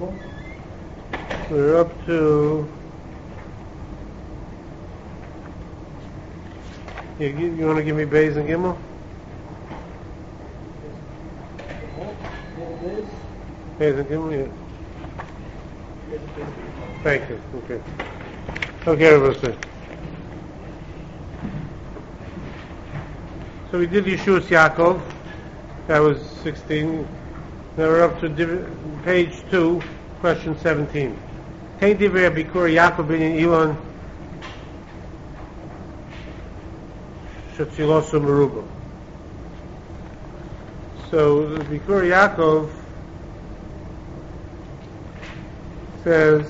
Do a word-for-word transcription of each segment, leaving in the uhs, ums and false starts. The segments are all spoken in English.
Gimel? We're up to. You, you, you want to give me Beis and Gimel? Beis and Gimel, yeah. Thank you. Okay. Okay, everybody. So we did Yeshuas Yaakov. That was sixteen. Now we're up to div- page two, question seventeen. Tein divrei Bikur Yaakov ben Elon Shetzilosu Meruba. So the Bikur Yaakov says,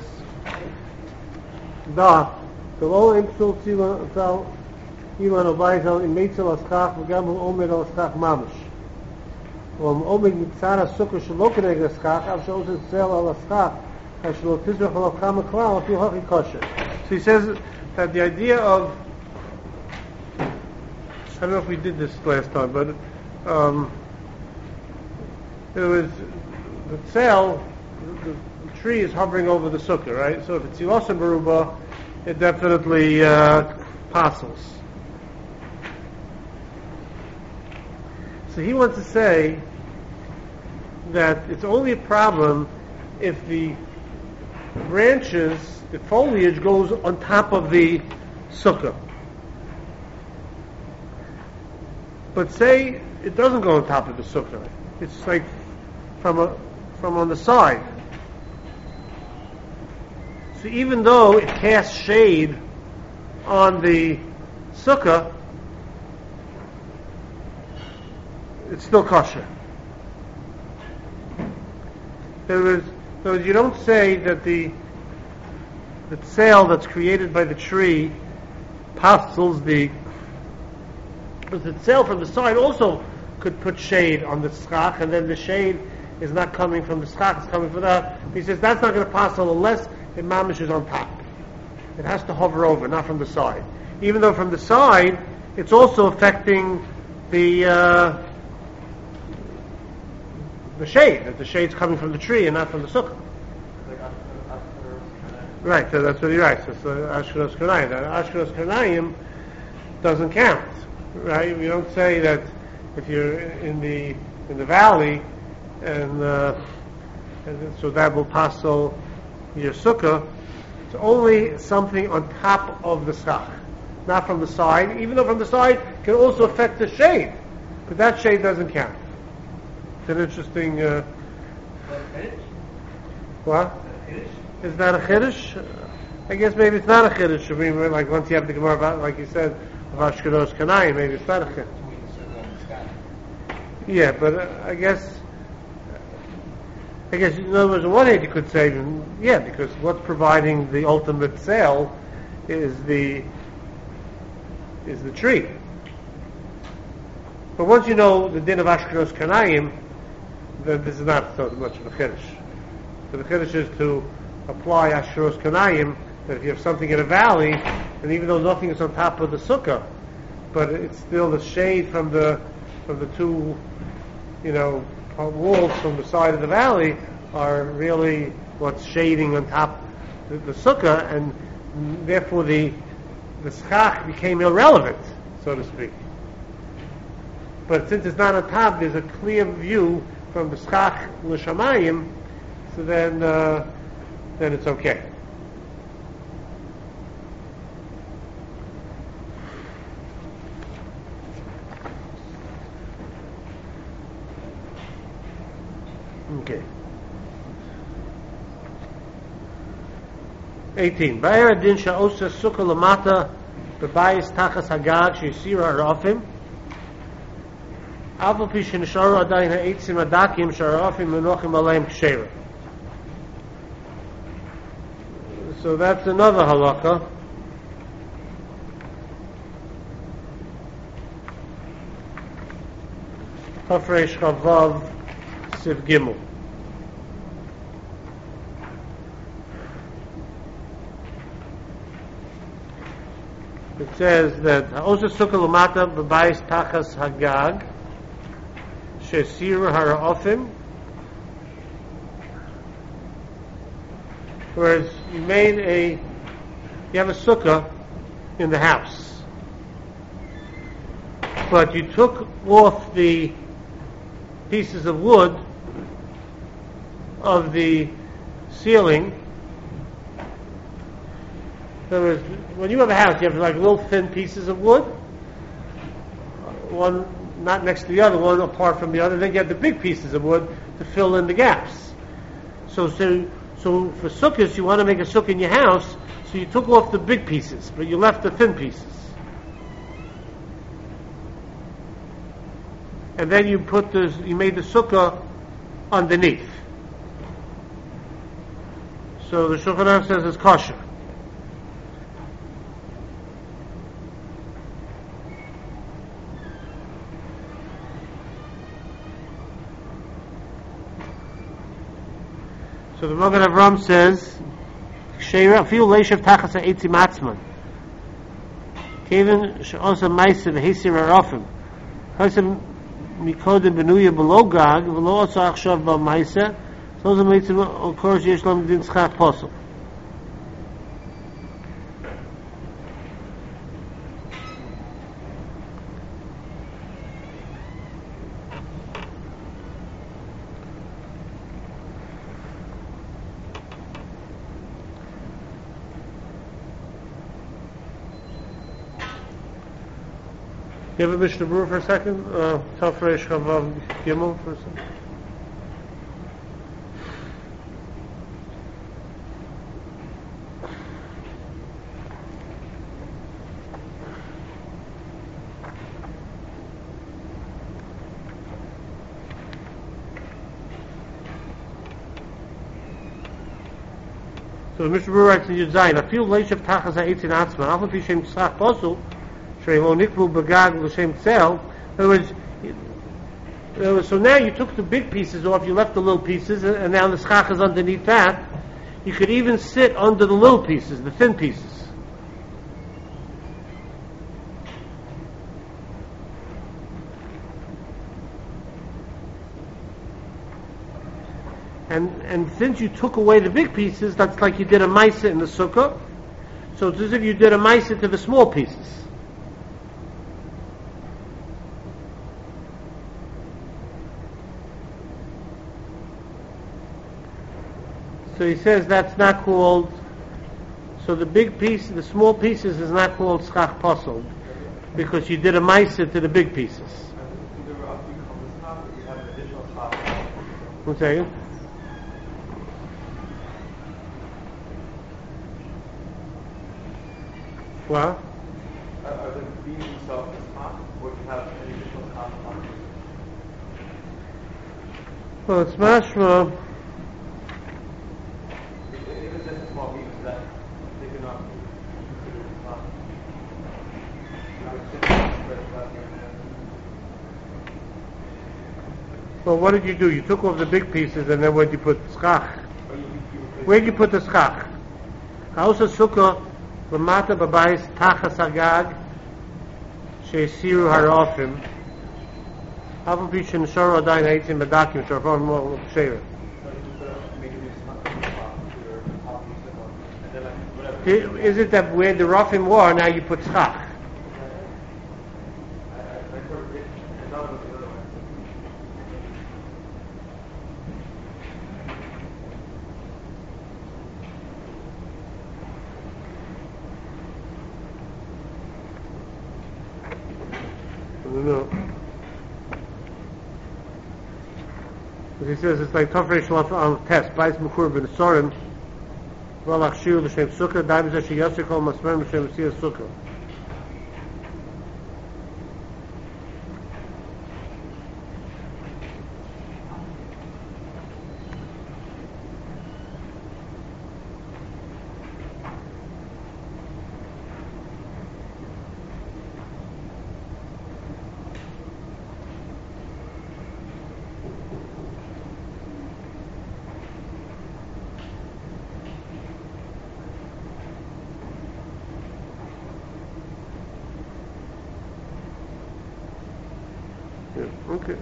Da, the law imsul tzil Elon obayzel in meitzel askach v'gam hu omed al askach mamash. Om omed mitzara sukkah shelo keneged askach av she'os etzel al askach as shelo tizrach alav chama klal afi hachi kosher. So he says that the idea of, I don't know if we did this last time, but um, it was the tzel, the, the tree is hovering over the sukkah, right? So if it's Yilosim Beruba, it definitely uh, passes. So he wants to say that it's only a problem if the branches, the foliage goes on top of the sukkah. But say it doesn't go on top of the sukkah. It's like from a, from on the side. So even though it casts shade on the sukkah, it's still kosher. There is, so you don't say that the the sail that's created by the tree pastels the, because the sail from the side also could put shade on the schach, and then the shade is not coming from the schach, it's coming from that. He says that's not going to pastel unless the mamish is on top. It has to hover over, not from the side. Even though from the side, it's also affecting the uh, the shade, that the shade's coming from the tree and not from the sukkah. Right, so that's what he writes. It's Ashkenos Karnayim. Ashkenos Karnayim doesn't count, right? We don't say that if you're in the in the valley, and, uh, and so that will pastel your sukkah. It's only something on top of the schach, not from the side. Even though from the side can also affect the shade, but that shade doesn't count. It's an interesting. Uh, what? Is that a chiddush? I guess maybe it's not a chiddush. I mean, like once you have the Gemara about, like you said, of Ashkenos Kanayim, maybe it's not a chiddush. Yeah, but uh, I guess, I guess in other words, on one hand you could say, yeah, because what's providing the ultimate sail is the is the tree. But once you know the din of Ashkenos Kanayim, then this is not so much of a chiddush. So the chiddush is to apply Ashkenos Kanayim, that if you have something in a valley, and even though nothing is on top of the sukkah, but it's still the shade from the from the two, you know, walls from the side of the valley are really what's shading on top of the, the sukkah, and therefore the the schach became irrelevant, so to speak. But since it's not on top, there's a clear view from the schach l'shamayim, so then uh, then it's okay. Okay. eighteen. Ba'er adin sha'osa sukkah lamata b'bayis tachas hagag she'yisira harafim Aval pi she'nisharu adayin ha'etzim adakim she'harafim menochim aleim k'sheira. So that's another halakha. Chafresh Chavav Siv Gimel. It says that Ha'osa Sukkah Lamata B'bayis Tachas Hagag She'sira Hara'ofim Whereas you made a, you have a sukkah in the house, but you took off the pieces of wood of the ceiling. In other words, when you have a house, you have like little thin pieces of wood, one not next to the other, one apart from the other. Then you have the big pieces of wood to fill in the gaps. So, so, so for sukkahs, you want to make a sukkah in your house, so you took off the big pieces, but you left the thin pieces. And then you put the, you made the sukkah underneath. So the Shulchan Aruch says it's kosher. So the Magen Avram says, "Sheira fiu leishav tachas ha'etzim atzman, kevin she'osa ma'aseh v'hesir harofim, chosem mikodem benuya below gag v'lo osa achshav ba'ma'aseh, so the ma'aseh occurs yesh lam din schach posel." You have a Mishnah Berurah for a second? Uh, Tafresh Chavav Gimel for a second. So the Mishnah Berurah writes in Yud Zayin, "I feel leishav tachas ha'etzin atzman, alpha pi shem tzach posel, shreilo nikvu begag l'shem tzel." In other words, in other words, so now you took the big pieces off, you left the little pieces, and, and now the schach is underneath that. You could even sit under the little pieces, the thin pieces. And and since you took away the big pieces, that's like you did a ma'aseh in the sukkah. So it's as if you did a ma'aseh to the small pieces. So he says that's not called. So the big piece, the small pieces, is not called schach posel, because you did a ma'aseh to the big pieces. One second. What? Are the beams themselves hot, or do you have any additional hot? Well, it's mashma. If it's just a small beam, is that big enough to consider hot? Well, what did you do? You took off the big pieces, and then where did you put schach? Where did you put the schach? House of sukkah. L'mata b'bayis tachas hagag she'esiru harofim avu pishin shoro adayin ha'etzim b'dakim shorfon mo sheira. Is it that where the rofim were, now you put schach? No. Because he says it's like Tafresh on test. Bais Mekur ben Sorim, Valach Shir l'Shem Sukkah, Daim Zeh Sheyasir Kol Masmer l'Shem Siyah Sukkah. Okay.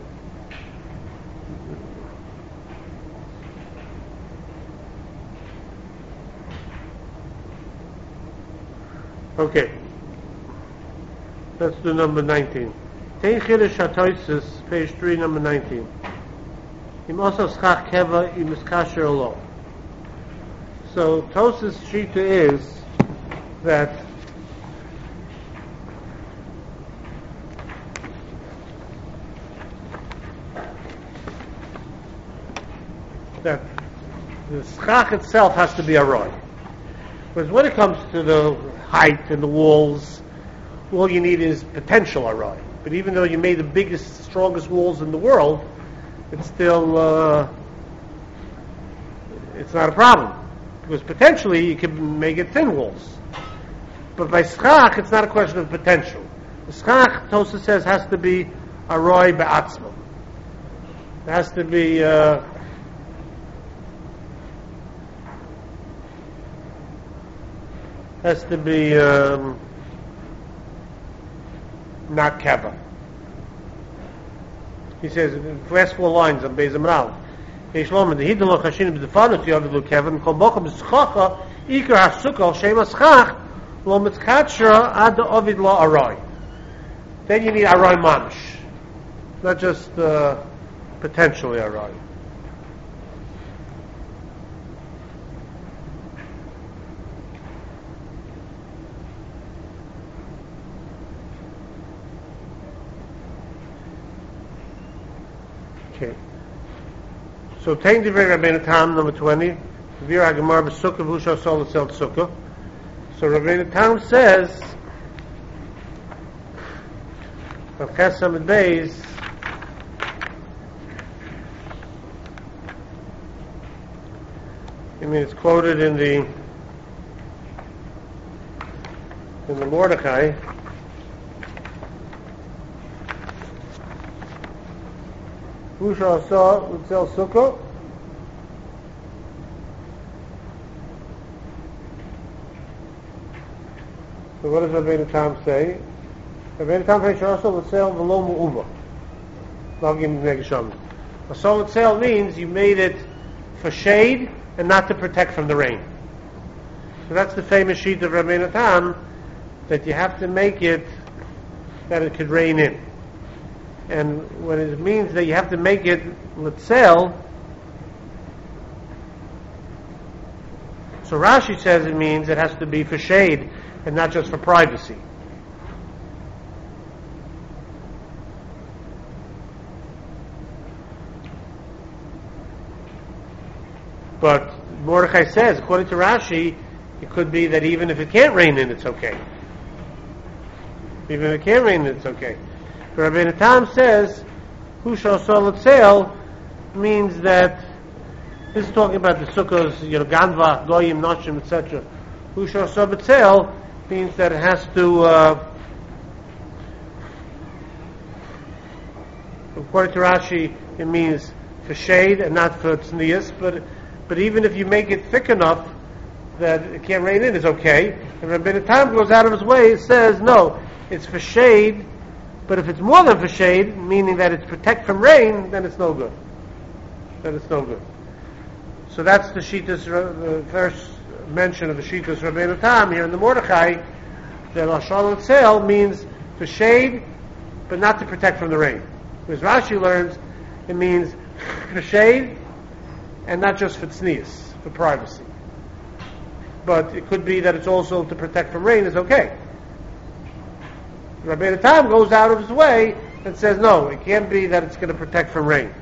Okay. Let's do number nineteen. Tein Chiddush HaTosfos, page three, number nineteen. Im also schach keva im iskasher lo. So Tosfos shita is that that the schach itself has to be a roy. Because when it comes to the height and the walls, all you need is potential aroy. But even though you made the biggest, strongest walls in the world, it's still uh, it's not a problem, because potentially you can make it thin walls. But by schach, it's not a question of potential. The schach, Tosfos says, has to be aroy be'atzmo. It has to be uh, has to be um, not keva. He says, last four lines on Beis Amral. Yeshlom the hidlo chashin b'defanut yavlu keva kol bocham b'schacha ikar hasukol shema schach lo mitzkatshra ad ovid lo aroy. Then you need aroy mamish, not just uh, potentially aroy. Okay. So, Tein Divrei Rabbeinu Tam, number twenty. Vir Hagemar b'Sukkah v'Usha Sol L'Sel Sukkah. So, Rabbeinu Tam says, of Ches Samid Beis, I mean, it's quoted in the in the Mordechai. Usha saw L'Sel Sukkah. So what does Rabbeinu Tam say? Rabbeinu Tam says also L'Sel V'lo Mu'uma. Lagim Negesham. A solid sail means you made it for shade and not to protect from the rain. So that's the famous sheet of Rabbeinu Tam, that you have to make it that it could rain in. And what it means that you have to make it litzel. So Rashi says it means it has to be for shade and not just for privacy. But Mordechai says, according to Rashi, it could be that even if it can't rain in, it's okay. Even if it can't rain in, it's okay. But Rabbeinu Tam says, "Hu shosol l'tzeil" means that this is talking about the sukkahs, you know, ganva, goyim, noshim, et cetera. Hu shosol l'tzeil means that it has to, uh, according to Rashi, it means for shade and not for tznius. But but even if you make it thick enough that it can't rain in, it's okay. And Rabbeinu Tam goes out of his way. It says no, it's for shade. But if it's more than for shade, meaning that it's protect from rain, then it's no good. Then it's no good. So that's the Shitas, the first mention of the Shitas Rabbeinu Tam here in the Mordechai, that Lashon L'Tzeil means for shade, but not to protect from the rain. Because Rashi learns it means for shade, and not just for tznius, for privacy. But it could be that it's also to protect from rain is okay. Rabbeinu Tam goes out of his way and says, no, it can't be that it's going to protect from rain.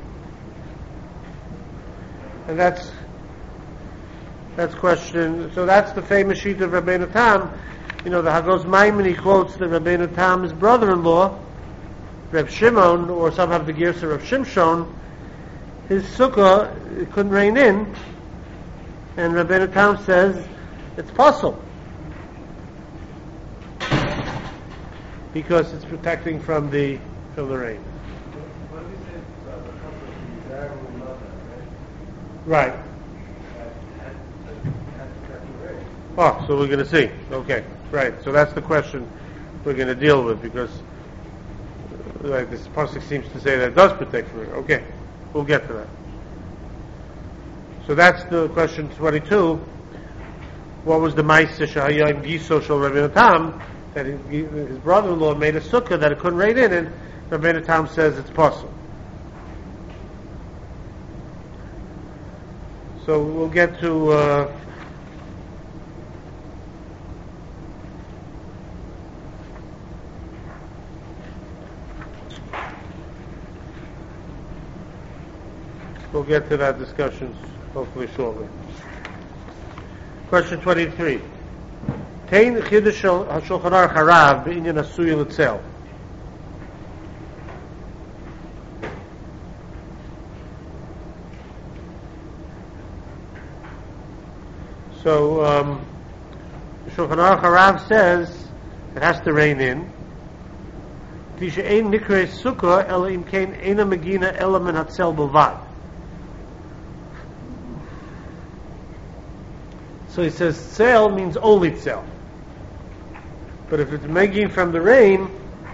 And that's that's question. So that's the famous sheet of Rabbeinu Tam. You know, the Hagos Maimon, he quotes that Rabbeinu Tam's brother-in-law, Reb Shimon, or some have the Girsa of Reb Shimshon, his sukkah, it couldn't rain in, and Rabbeinu Tam says it's possible, because it's protecting from the from the rain. What did he say about the comfort of the Zarah will love that, Right. right? Had to protect the rain. Oh, so we're going to see. Okay, right. So that's the question we're going to deal with, because uh, like this pasuk seems to say that it does protect from rain. Okay, we'll get to that. So that's the question twenty-two. what was the Ma'aseh Shahayim Giso Shel Rabbeinu Tam, that he, his brother-in-law made a sukkah that it couldn't rain in, and Rabbeinu Tam says it's possible. So we'll get to uh, we'll get to that discussion hopefully shortly. Question twenty-three. Tein Chidush HaShulchan Aruch Harav B'inyan Asui L'Tzel. So, um, Shulchan Aruch Harav says it has to rain in. Tisha ein nikrei sukkah ela im kein eina megina ela min hatzel b'vad. So he says tzel means only tzel. But if it's megin from the rain,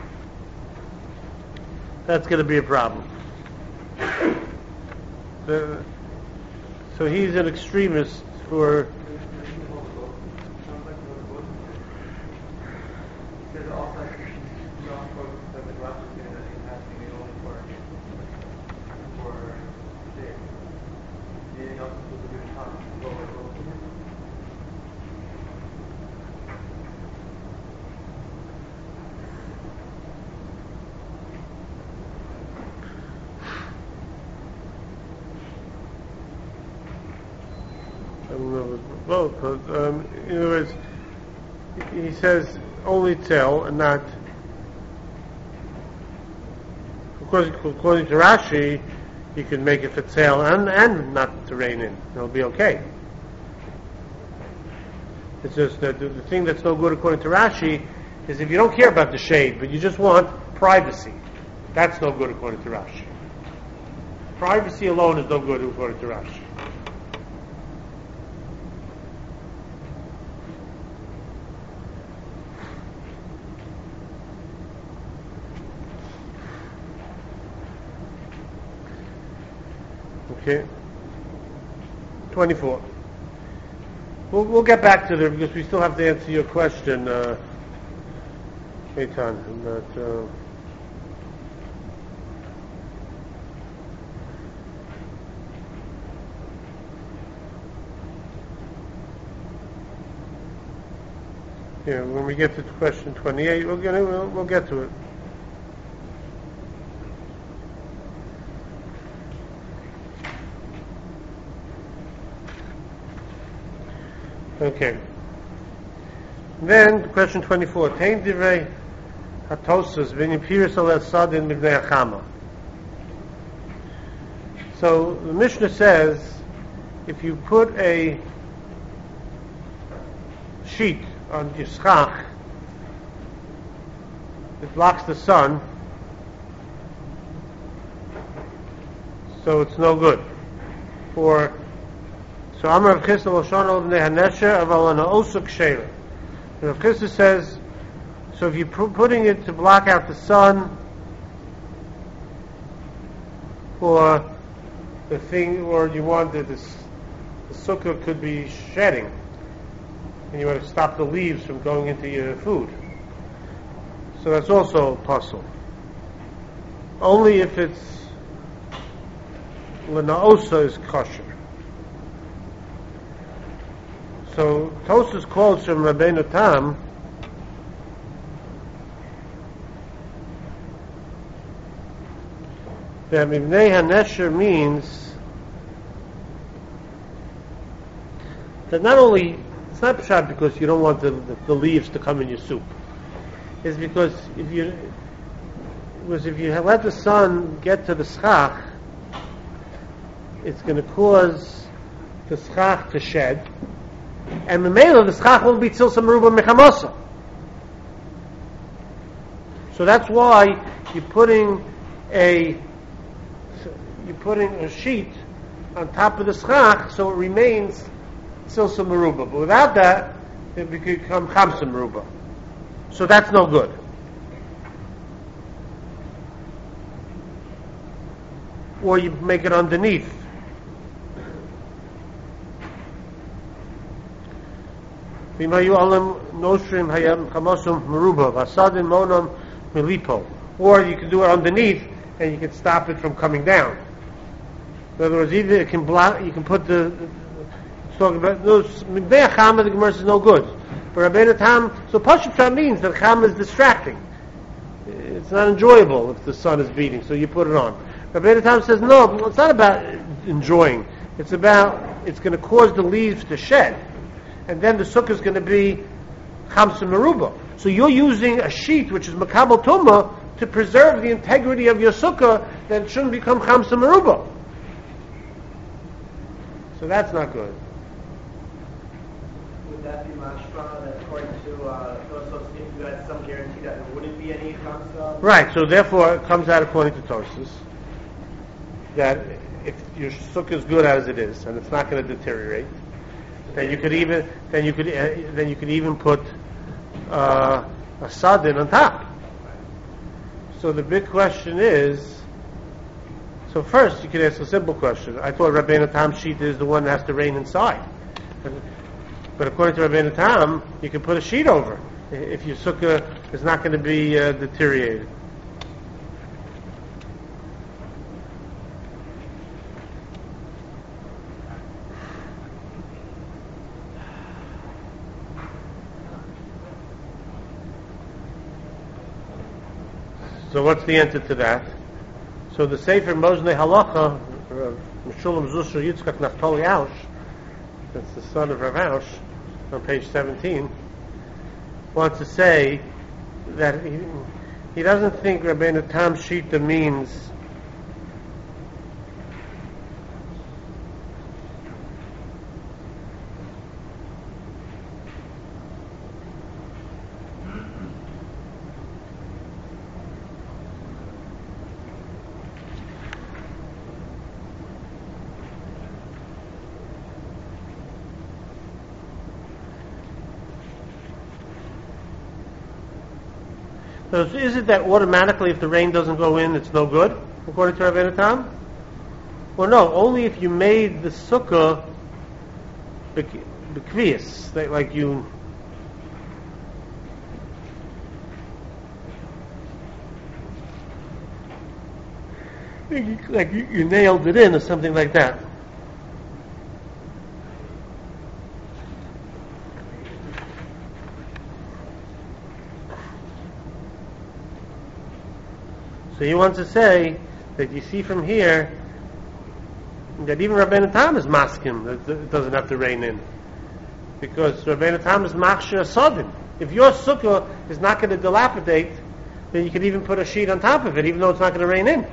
that's going to be a problem. The, so he's an extremist for both. Um, in other words, he says only tell and not. According, according to Rashi, you can make it for tell and and not to rain in. It'll be okay. It's just that the, the thing that's no good according to Rashi is if you don't care about the shade, but you just want privacy. That's no good according to Rashi. Privacy alone is no good according to Rashi. Okay. twenty-four. We'll, we'll get back to there because we still have to answer your question, uh, Eitan. I'm not, uh, yeah, when we get to question twenty-eight, we'll get, we'll, we'll get to it. Okay. Then, question twenty-four. Tein divrei hatosus v'nipiris al esadin mivnei achama. So, the Mishnah says, if you put a sheet on your schach, it blocks the sun, so it's no good. For So Amar Rav Chisda Lashon Al Bnei Hanesher Aval Ana Osuk Sheira. Rav Chisda says, so if you're putting it to block out the sun, or the thing, or you want that this, the sukkah could be shedding, and you want to stop the leaves from going into your food. So that's also possible. Only if it's L'na'osa is kosher. So Tosfos quotes from Rabbeinu Tam that Mivnei HaNesher means that not only, it's not pshat because you don't want the, the, the leaves to come in your soup. It's because if you was if you let the sun get to the schach, it's going to cause the schach to shed. And Memela, the schach will be tzilsa meruba mechamosa. So that's why you're putting a you're putting a sheet on top of the schach so it remains tzilsa meruba. But without that, it would become chamsa meruba. So that's no good. Or you make it underneath. V'mayu alam noshrim hayam chamosum meruba v'asadin monam milipo. Or you can do it underneath, and you can stop it from coming down. In other words, either it can block, you can put the. It's talking about no. Midbei chama, the Gemara says no good. But Rabbeinu Tam, so Pashut Pshat means that chama is distracting. It's not enjoyable if the sun is beating, so you put it on. Rabbeinu Tam says no. It's not about enjoying. It's about it's going to cause the leaves to shed, and then the sukkah is going to be chamsa meruba. So you're using a sheet which is makabel tumah to preserve the integrity of your sukkah, that it shouldn't become chamsa meruba. So that's not good. Would that be mashma that according to uh, Tosfos, if you had some guarantee that there wouldn't be any chamsa? Right. So therefore, it comes out according to Tosfos that if your sukkah is good as it is and it's not going to deteriorate, then you could even then you could uh, then you could even put uh, a sadin on top. So the big question is. So first, you could ask a simple question. I thought Rabbeinu Tam sheet is the one that has to rain inside. But according to Rabbeinu Tam, you can put a sheet over if your sukkah is not going to be uh, deteriorated. So what's the answer to that? So the Sefer Moznei Halacha, Meshulam Zusher Yitzchak Naftali Aush, that's the son of Rav Aush, on page seventeen, wants to say that he, he doesn't think Rabbeinu Tam Shita means So is it that automatically if the rain doesn't go in, it's no good, according to Rabbeinu Tam? Well, no, only if you made the sukkah bekvius, like you like you, you nailed it in or something like that. So he wants to say that you see from here that even Rabbeinu Tam is maskim, that it doesn't have to rain in. Because Rabbeinu Tam is machshir asadim. If your sukkah is not going to dilapidate, then you can even put a sheet on top of it, even though it's not going to rain in.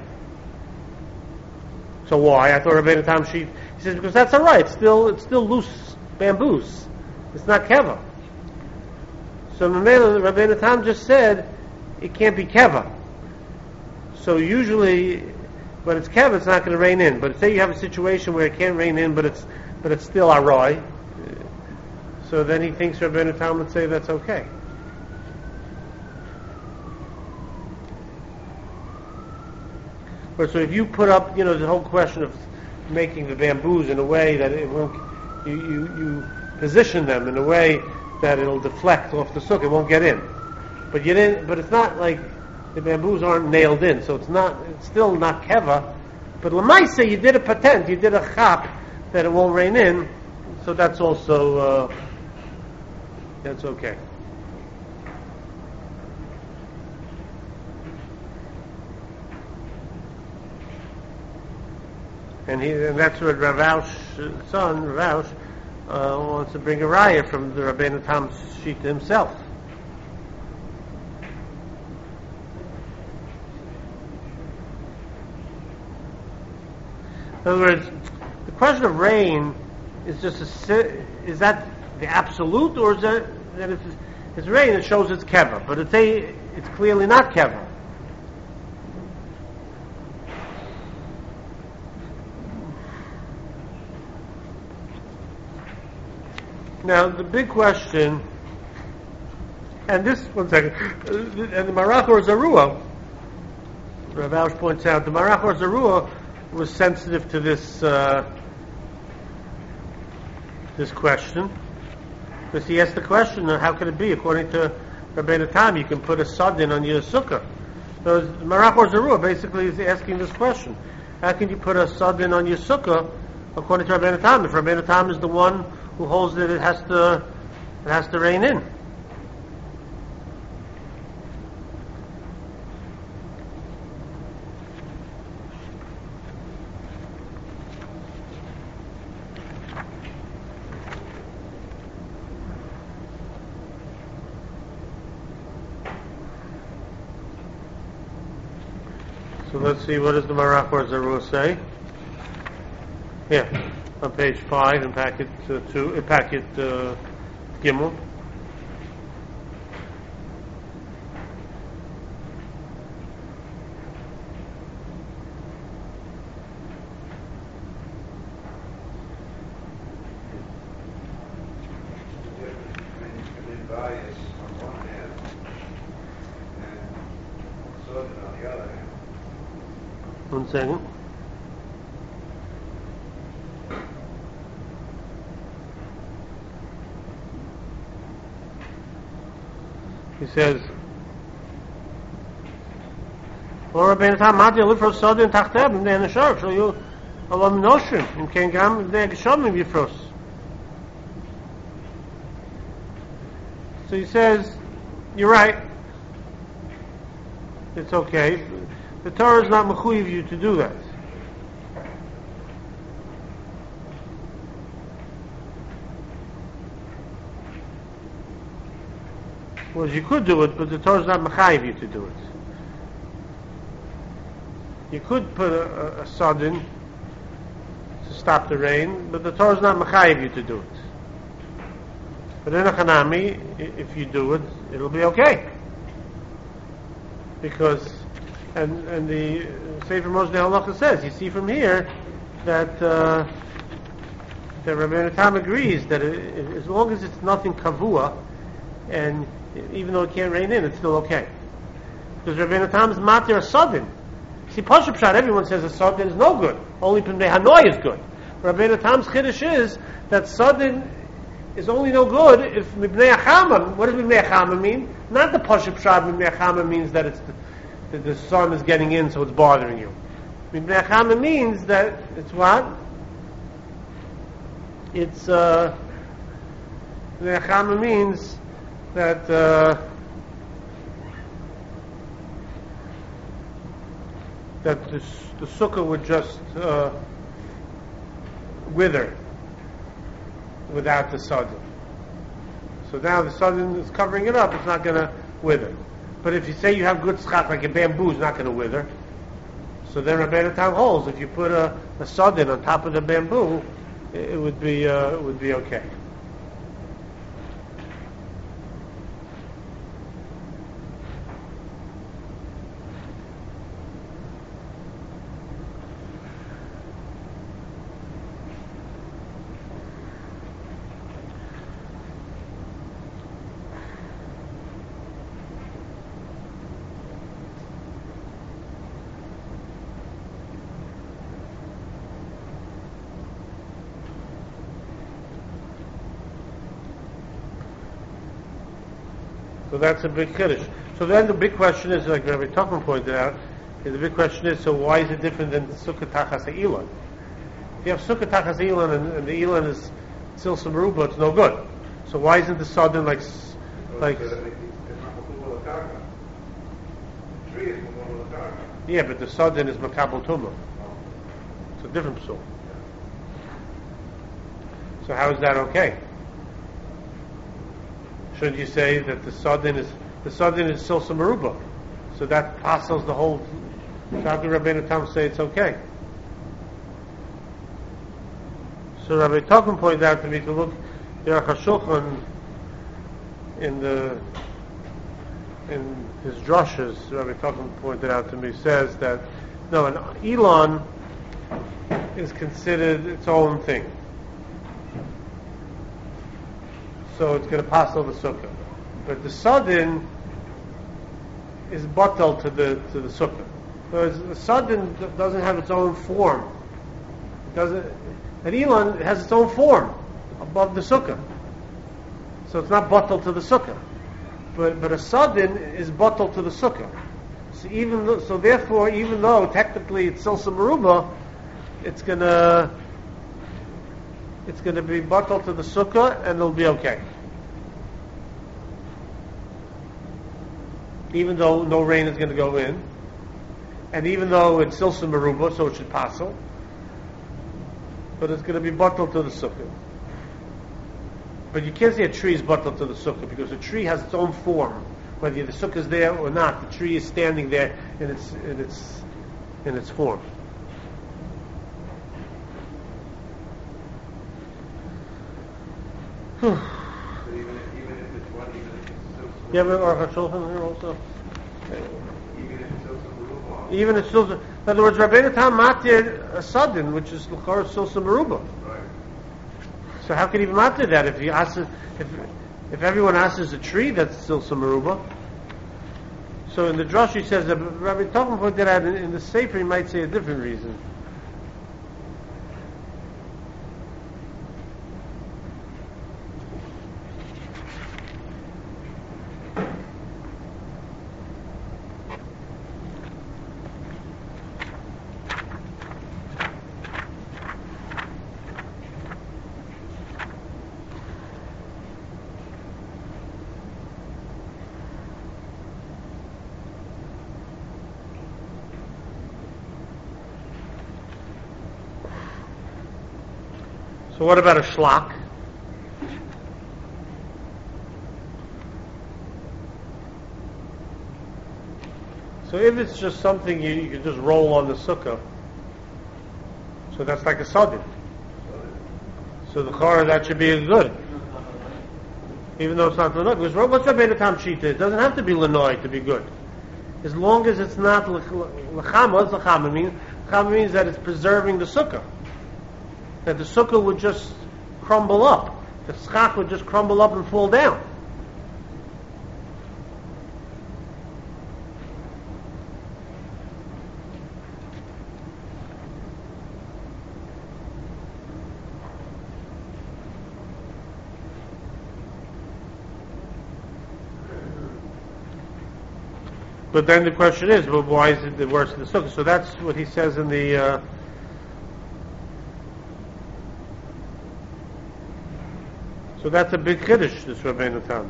So why? I thought Rabbeinu Tam sheet. He says because that's all right. It's still it's still loose bamboos. It's not keva. So Rabbeinu Tam just said it can't be keva. So usually, when it's keva, it's not going to rain in. But say you have a situation where it can't rain in, but it's but it's still aroy. So then he thinks Rabbeinu Tam would say that's okay. But so if you put up, you know, the whole question of making the bamboos in a way that it won't, you you, you position them in a way that it'll deflect off the sukkah, it won't get in. But you didn't. But it's not like the bamboos aren't nailed in, so it's not. It's still not keva. But l'maisa, you did a patent, you did a chap that it won't rain in, so that's also uh, that's okay. And he, and that's what Rav Aush's son, Rav Aush, uh, wants to bring a raya from the Rabbeinu Tam Shita himself. In other words, the question of rain is just a, is that the absolute, or is that that if it's rain, it shows it's keva, but it's a, it's clearly not keva. Now the big question, and this one second, and the Marach or Zarua, Rav Aush points out, the Marach or Zarua was sensitive to this uh, this question, Because he asked the question, how can it be? According to Rabbeinu Tam, you can put a sodin on your sukkah. So Marach or Zerua basically is asking this question. How can you put a sodin on your sukkah according to Rabbeinu Tam? If Rabbeinu Tam is the one who holds that it has to, it has to rain in. So let's see, what does the Marach or Zerua say? Here, on page five in packet uh, two, in packet uh, Gimel. One second. He says, "Or Rabbeinu Tam Mati live for Sodin Tachteb in the Neshar. So you Alam Noshim in Ken Gam the Geshomim Yifros." So he says, "You're right. It's okay. The Torah is not mechuyev you to do that." Well, you could do it, but the Torah is not mechayev you to do it. You could put a, a, a sodin to stop the rain, but the Torah is not mechayev you to do it. But in a chanami, if you do it, it'll be okay. Because, and and the Sefer Moshe Halacha says, you see from here that uh, that Rabbeinu Tam agrees that it, it, as long as it's nothing kavua, and even though it can't rain in, it's still okay. Because Rabbeinu Tam is matir a sodin. See, Pashup Pshat, everyone says a sodin is no good. Only Pnei Hanoi is good. Rabbeinu Tam's chiddush is that sodin is only no good if Mibnei Achama. What does Mibnei Achama mean? Not the Pashup Pshat. Mibnei Achama means that it's the, that the sun is getting in, so it's bothering you. Mibnei Achama means that it's what? It's uh, Mibnei Achama means that uh, that the, the sukkah would just uh, wither without the sodin. So now the sodin is covering it up, it's not going to wither. But if you say you have good schach, like a bamboo is not going to wither, so then Rabbeinu Tam holds, if you put a, a sodin on top of the bamboo, it, it would be uh, it would be okay. So that's a big chiddush. So then the big question is, like Rabbi Tuchman pointed out, is the big question is, so why is it different than Sukkah Tachas Eilan? If you have Sukkah Tachas Eilan and, and the Eilan is still some ruba, it's no good. So why isn't the sodin like like? Yeah, but the sodin is makabel tumah. It's a different psul. So how is that okay? Should you say that the sodin is the sodin is still some maruba, so that passes the whole? How can Rabbeinu Tam say it's okay? So Rabbi Tuchman pointed out to me to look Derech HaShulchan in the in his drushes. Rabbi Tuchman pointed out to me says that no, an Elon is considered its own thing. So it's going to pass over the sukkah, but the sodin is batal to the to the sukkah. Because the sodin doesn't have its own form. It doesn't. An elon has its own form above the sukkah. So it's not bottle to the sukkah. But but a sudden is bottle to the sukkah. So even though, so therefore, even though technically it's silsa meruba, it's gonna it's gonna be bottle to the sukkah, and it'll be okay. Even though no rain is going to go in, and even though it's silsa meruba, so it should passel, but it's going to be bottle to the sukkah. But you can't say a tree is bottle to the sukkah, because a tree has its own form. Whether the sukkah is there or not, the tree is standing there in its in its in its form. So even if, even if it's one, even if it's still You have an Aruch HaShulchan here also? even if it's still some meruba. Even it's still, in other words, Rabbeinu Tam matir a sudden, which is l'chor still some meruba. Right. So how can he be matir that if he asks, if if everyone asks a tree, that's still some meruba? So in the drush he says that Rabbi Tachman pointed out in, in the Sefer he might say a different reason. So what about a shlak? So if it's just something you, you can just roll on the sukkah, so that's like a sudden. So the chorah, that should be a good. Even though it's not Lanoi. Because what's Rabbeinu Tam Shita? It doesn't have to be Lanoi to be good. As long as it's not L'chama. What's L'chama mean? L'chama means that it's preserving the sukkah. That the sukkah would just crumble up. The schach would just crumble up and fall down. But then the question is, well, why is it the worse in the sukkah? So that's what he says in the... Uh, So that's a big chiddush, this Rabbeinu Tam.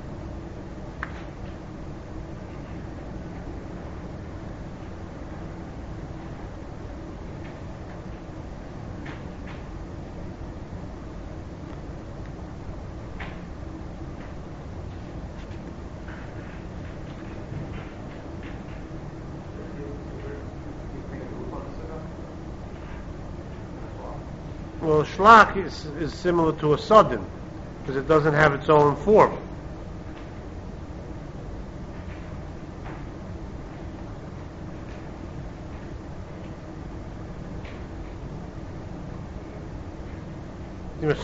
Well, shlach is, is similar to a sudden, because it doesn't have its own form. One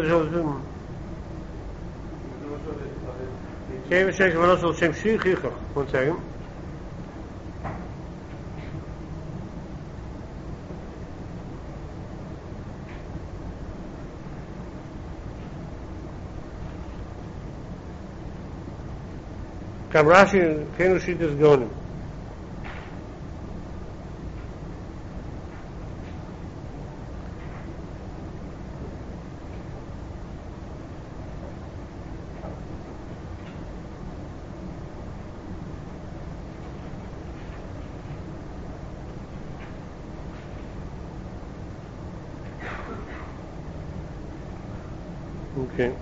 second. Kam Rashi, Kenu Shit is going. Okay.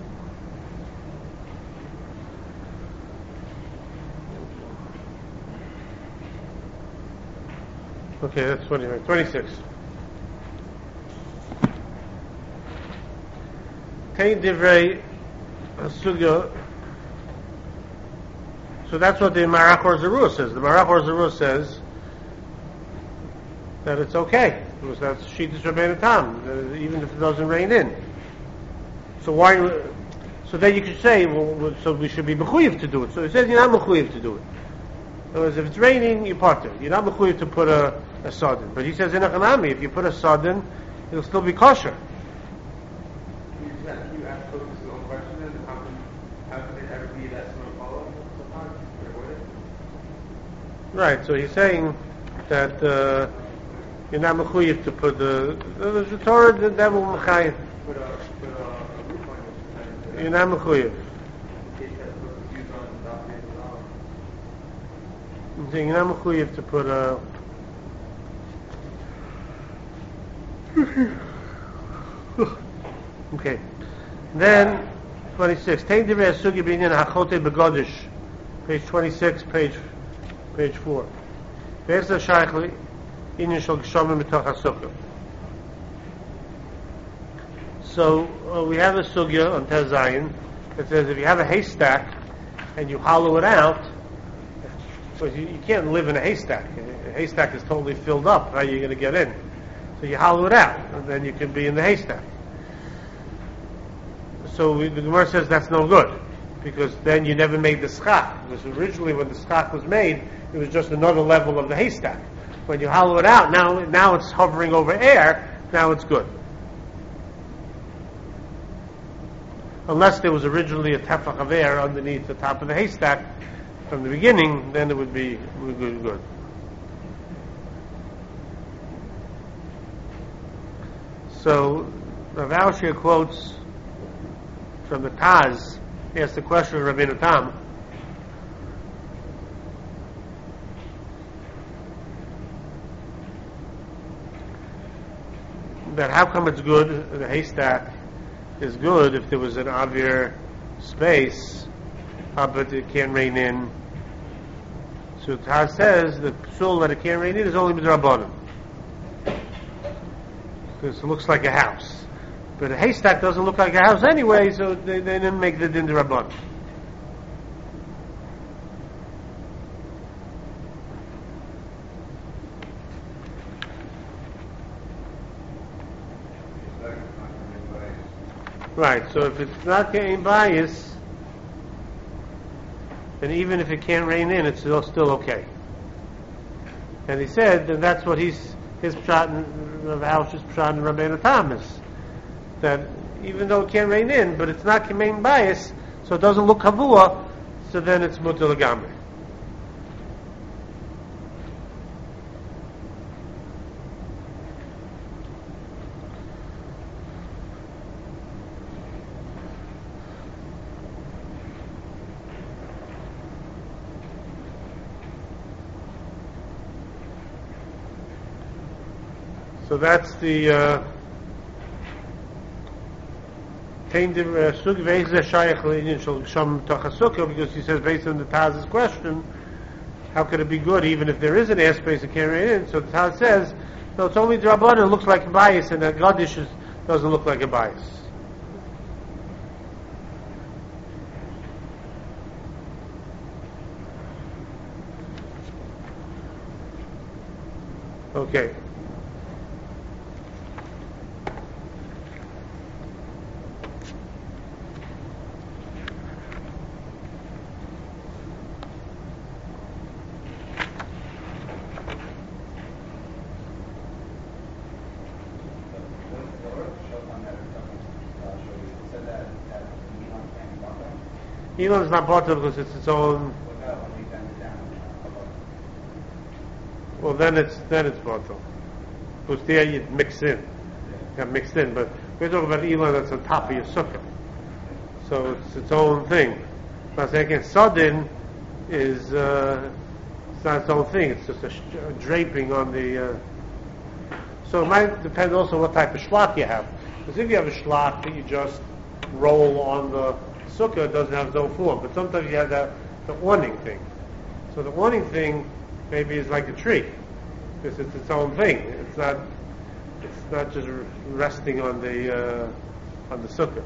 Okay, that's twenty-five. twenty-six. Tein divrei sugya. So that's what the Marach Or Zarua says. The Marach Or Zarua says that it's okay. Because that's Shittas Rabbeinu Tam, even if it doesn't rain in. So why? So then you could say, well, so we should be mechuyev to do it. So he says you're not mechuyev to do it. In other words, if it's raining, you part it. You're not mechuyev to put a, a sodden. But he says in a chanami, if you put a sodden, it'll still be kosher. You ask focus on question and how can Right, so he's saying that uh, you're not mechuyev to put the, the, the Torah, the devil mechayev. Put a, put a, a roof on it. You're not mechuyev. In case that's supposed to be used on Daf Yed Aleph. I'm saying you're not mechuyev to put a... Okay. Then, twenty-six. Tein divrei sugi b'inyan hachote begodish. Page twenty-six, page, page four. Ve'ez ha'shayich inyan shel geshomim mitoch ha'sukkah. So, uh, we have a sugya on Tez Zayin that says if you have a haystack and you hollow it out, so you, you can't live in a haystack. A haystack is totally filled up. How are you going to get in? So you hollow it out, and then you can be in the haystack. So we, the Gemara says that's no good, because then you never made the schach. Because originally when the schach was made, it was just another level of the haystack. When you hollow it out, now now it's hovering over air, now it's good. Unless there was originally a tefach of air underneath the top of the haystack from the beginning, then it would be would be good. So Rav Aushir quotes from the Taz. He asked the question of Rabbeinu Tam. That how come it's good, the haystack is good if there was an avir space, uh, but it can't rain in. So Taz says the psul that it can't rain in is only midrabanan. Because it looks like a house. But a haystack doesn't look like a house anyway, so they, they didn't make the din d'Rabbanan. Right, so if it's not getting bias, then even if it can't rain in, it's still, still okay. And he said that that's what he's, his pshat and Rav Aush's pshat and Rabbeinu Tam is, that even though it can't rain in, but it's not main bias, so it doesn't look kavua, so then it's mutar l'gamri. So that's the uh, because he says based on the Taz's question, how could it be good even if there is an airspace that can't rain in? So the Taz says, no, it's only D'Rabbanan, it looks like a bias, and the Gadish is, doesn't look like a bias. Okay. Elon is not bottle because it's its own. Well, then it's then it's bottle. Because there you mix in, yeah, mixed in. But we're talking about Elon that's on top of your sukkah, so it's its own thing. But second, sodin is uh, it's not its own thing. It's just a, sh- a draping on the. Uh, so it might depend also what type of shlach you have. Because if you have a shlach that you just roll on the sukkah, it doesn't have no form. But sometimes you have that the awning thing. So the awning thing maybe is like a tree, because it's its own thing. It's not. It's not just resting on the uh, on the sukkah.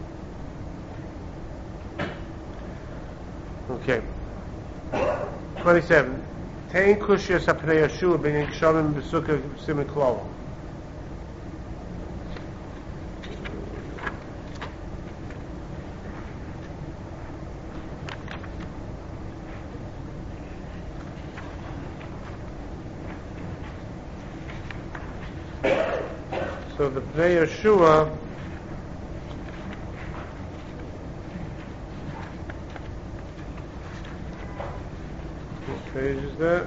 Okay. Twenty-seven. Tein kushya sapnei Yeshua b'nei kshavim b'sukkah simen klal. So the Pnei Yeshua page is that?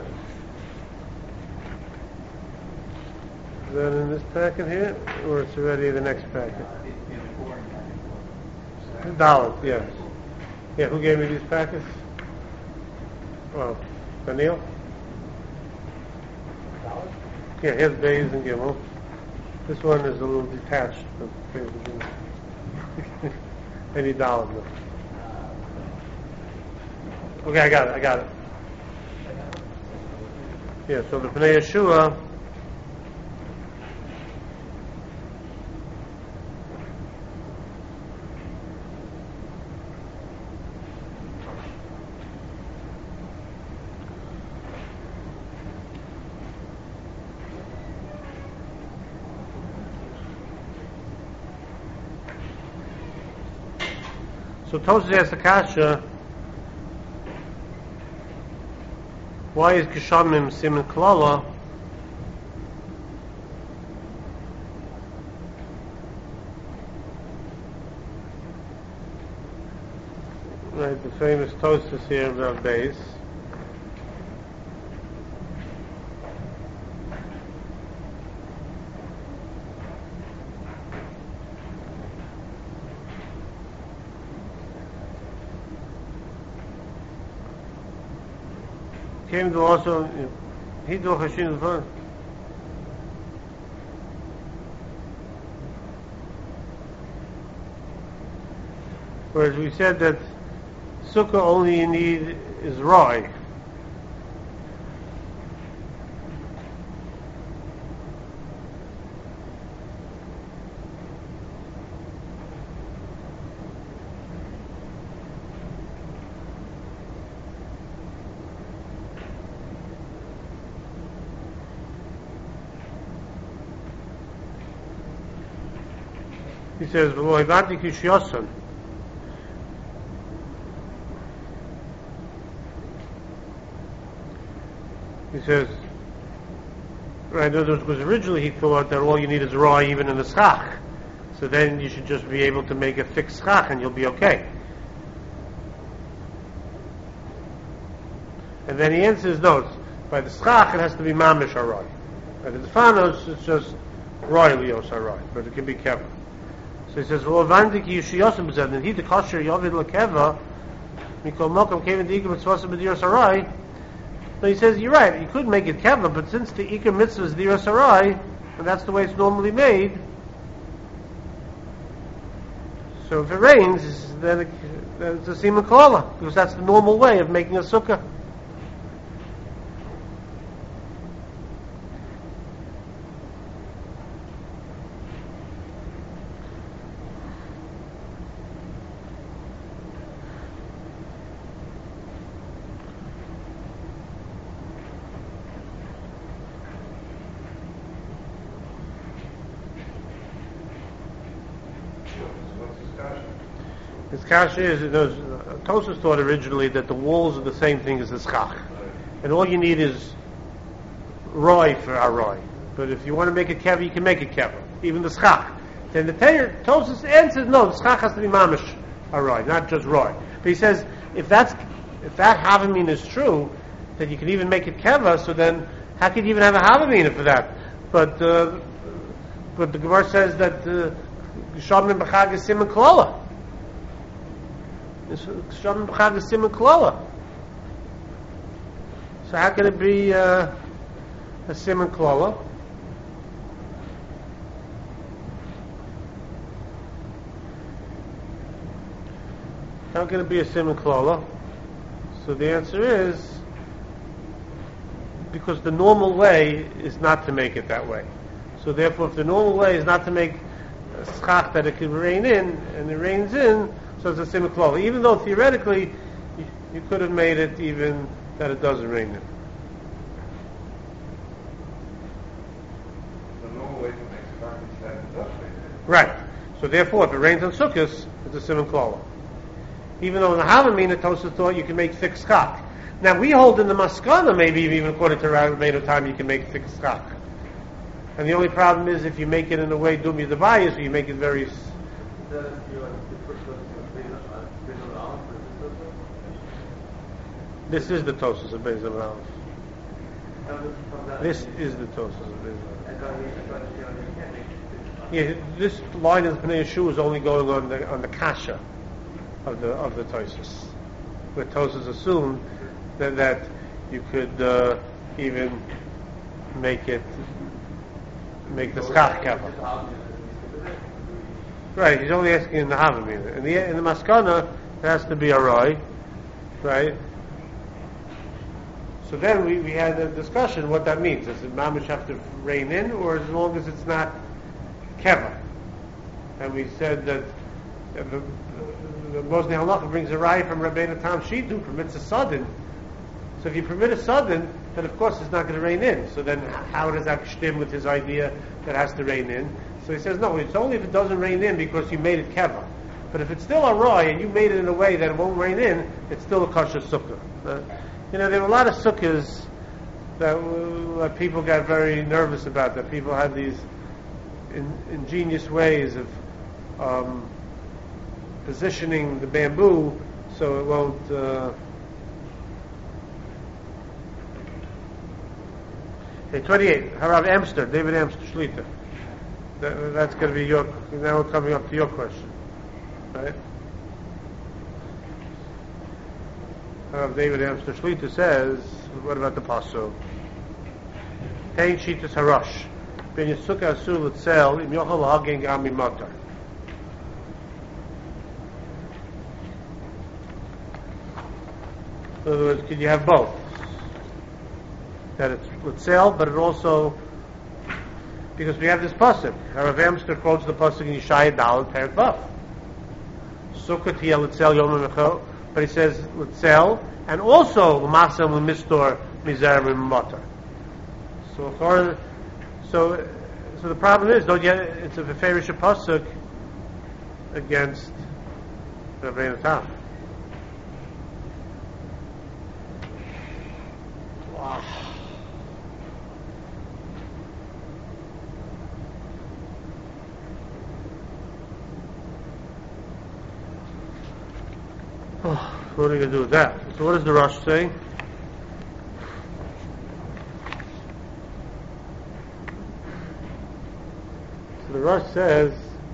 Is that in this packet here, or it's already in the next packet? Dollar, yes. Yeah, who gave me these packets? Oh, Daniel? Yeah, here's Bays and Gimel. This one is a little detached. I need dollars now. Okay, I got it, I got it. Yeah, so the Pnei Yeshua, so Tosfos asks the kasha, why is Geshamim Siman Klala? Right, the famous Tosfos here about base. Came to also, he do Hashin Zvan. Whereas we said that Sukkah only you need is Rye. He says, "V'lo hivati kishyosan." He says, right, in other words, because originally he thought that all you need is raw even in the schach. So then you should just be able to make a fixed schach and you'll be okay. And then he answers, no, it's, by the schach it has to be mamish harai. By the defanos it's just roy lios harai, but it can be keva. So he says, well, vandik yishiyosem b'zed, and he the kosher yovid lekeva, mikol mokom kevin digam mitzvosem b'diros harai. So he says, you're right, you could make it keva, but since the ikar mitzvah is diros harai, and that's the way it's normally made, so if it rains, then, it, then it's a siman kala, because that's the normal way of making a sukkah. His kasha is, it knows, Tosfos thought originally that the walls are the same thing as the schach. And all you need is roy for a roy. But if you want to make a keva, you can make a keva. Even the schach. Then the Torah, Tosfos answers, no, the schach has to be mamish a roy, not just roy. But he says, if that's, if that havamin is true, that you can even make it keva, so then how could you even have a havamin for that? But, uh, but the Gemara says that, Geshamim b'chag is siman klala. Geshamim b'chag is siman klala. So how can it be uh, a siman klala? How can it be a siman klala? So the answer is because the normal way is not to make it that way. So therefore, if the normal way is not to make a schach that it can rain in, and it rains in, so it's a siman klala. Even though theoretically you, you could have made it even that it doesn't rain in. The normal way to make schach is that it does rain in. Right. So therefore, if it rains on Sukkot, it's a siman klala. Even though in the Havamina, Tosfos thought you can make thick schach. Now we hold in the Maskana, maybe even according to Rabbeinu Tam, you can make thick schach. And the only problem is if you make it in a way Dumi the bias, so you make it very. This is the Tosas of Beis Avraham. Now this comes out. This is the Tosas of Beis Avraham. I don't need, I don't understand, you can't make this. Yeah, this line of Pnei Yeshua is only going on the on the kasha of the of the Tosas, where Tosas assumed that that you could uh, even make it make the schach kava. Right, he's only asking in the Havamina. In the in the Maskana, it has to be a roy, right? So then we, we had a discussion what that means. Does the mamish have to rein in, or as long as it's not keva? And we said that uh, the, the Mosne Halacha brings a raya from Rabbeinu Tam Shidu, permits a sudden. So if you permit a sudden, then of course it's not going to rein in. So then how does that stem with his idea that it has to rein in? So he says, no, it's only if it doesn't rain in because you made it keva. But if it's still a roy and you made it in a way that it won't rain in, it's still a kosher sukkah. Uh, you know, there were a lot of sukkahs that, uh, that people got very nervous about, that people had these in, ingenious ways of um, positioning the bamboo so it won't... Uh, okay, twenty-eight, Harav Amster, David Amster, Shlita. That, that's going to be your, now we're coming up to your question, right? Uh, David Amster Shlita says, what about the Paso? Hein Shitas Harash, Ben Yisuka Asul Etzel, Im Yochel Hagin Gami Motar. In other words, can you have both? That it's Etzel, but it also, because we have this pasuk. Harav Amster quotes the pasuk in Yeshaya Dalet Perek Vav. Sukkot Hiel Etzel Yom Mecho, but he says Etzel and also L'Masam L'Mistor Mizerim Motar. So, for, so, so the problem is, don't you? It's a Veferish pasuk against Rabbeinu Tam. Wow. Oh, what are you going to do with that? So what does the Rosh say? So the Rosh says,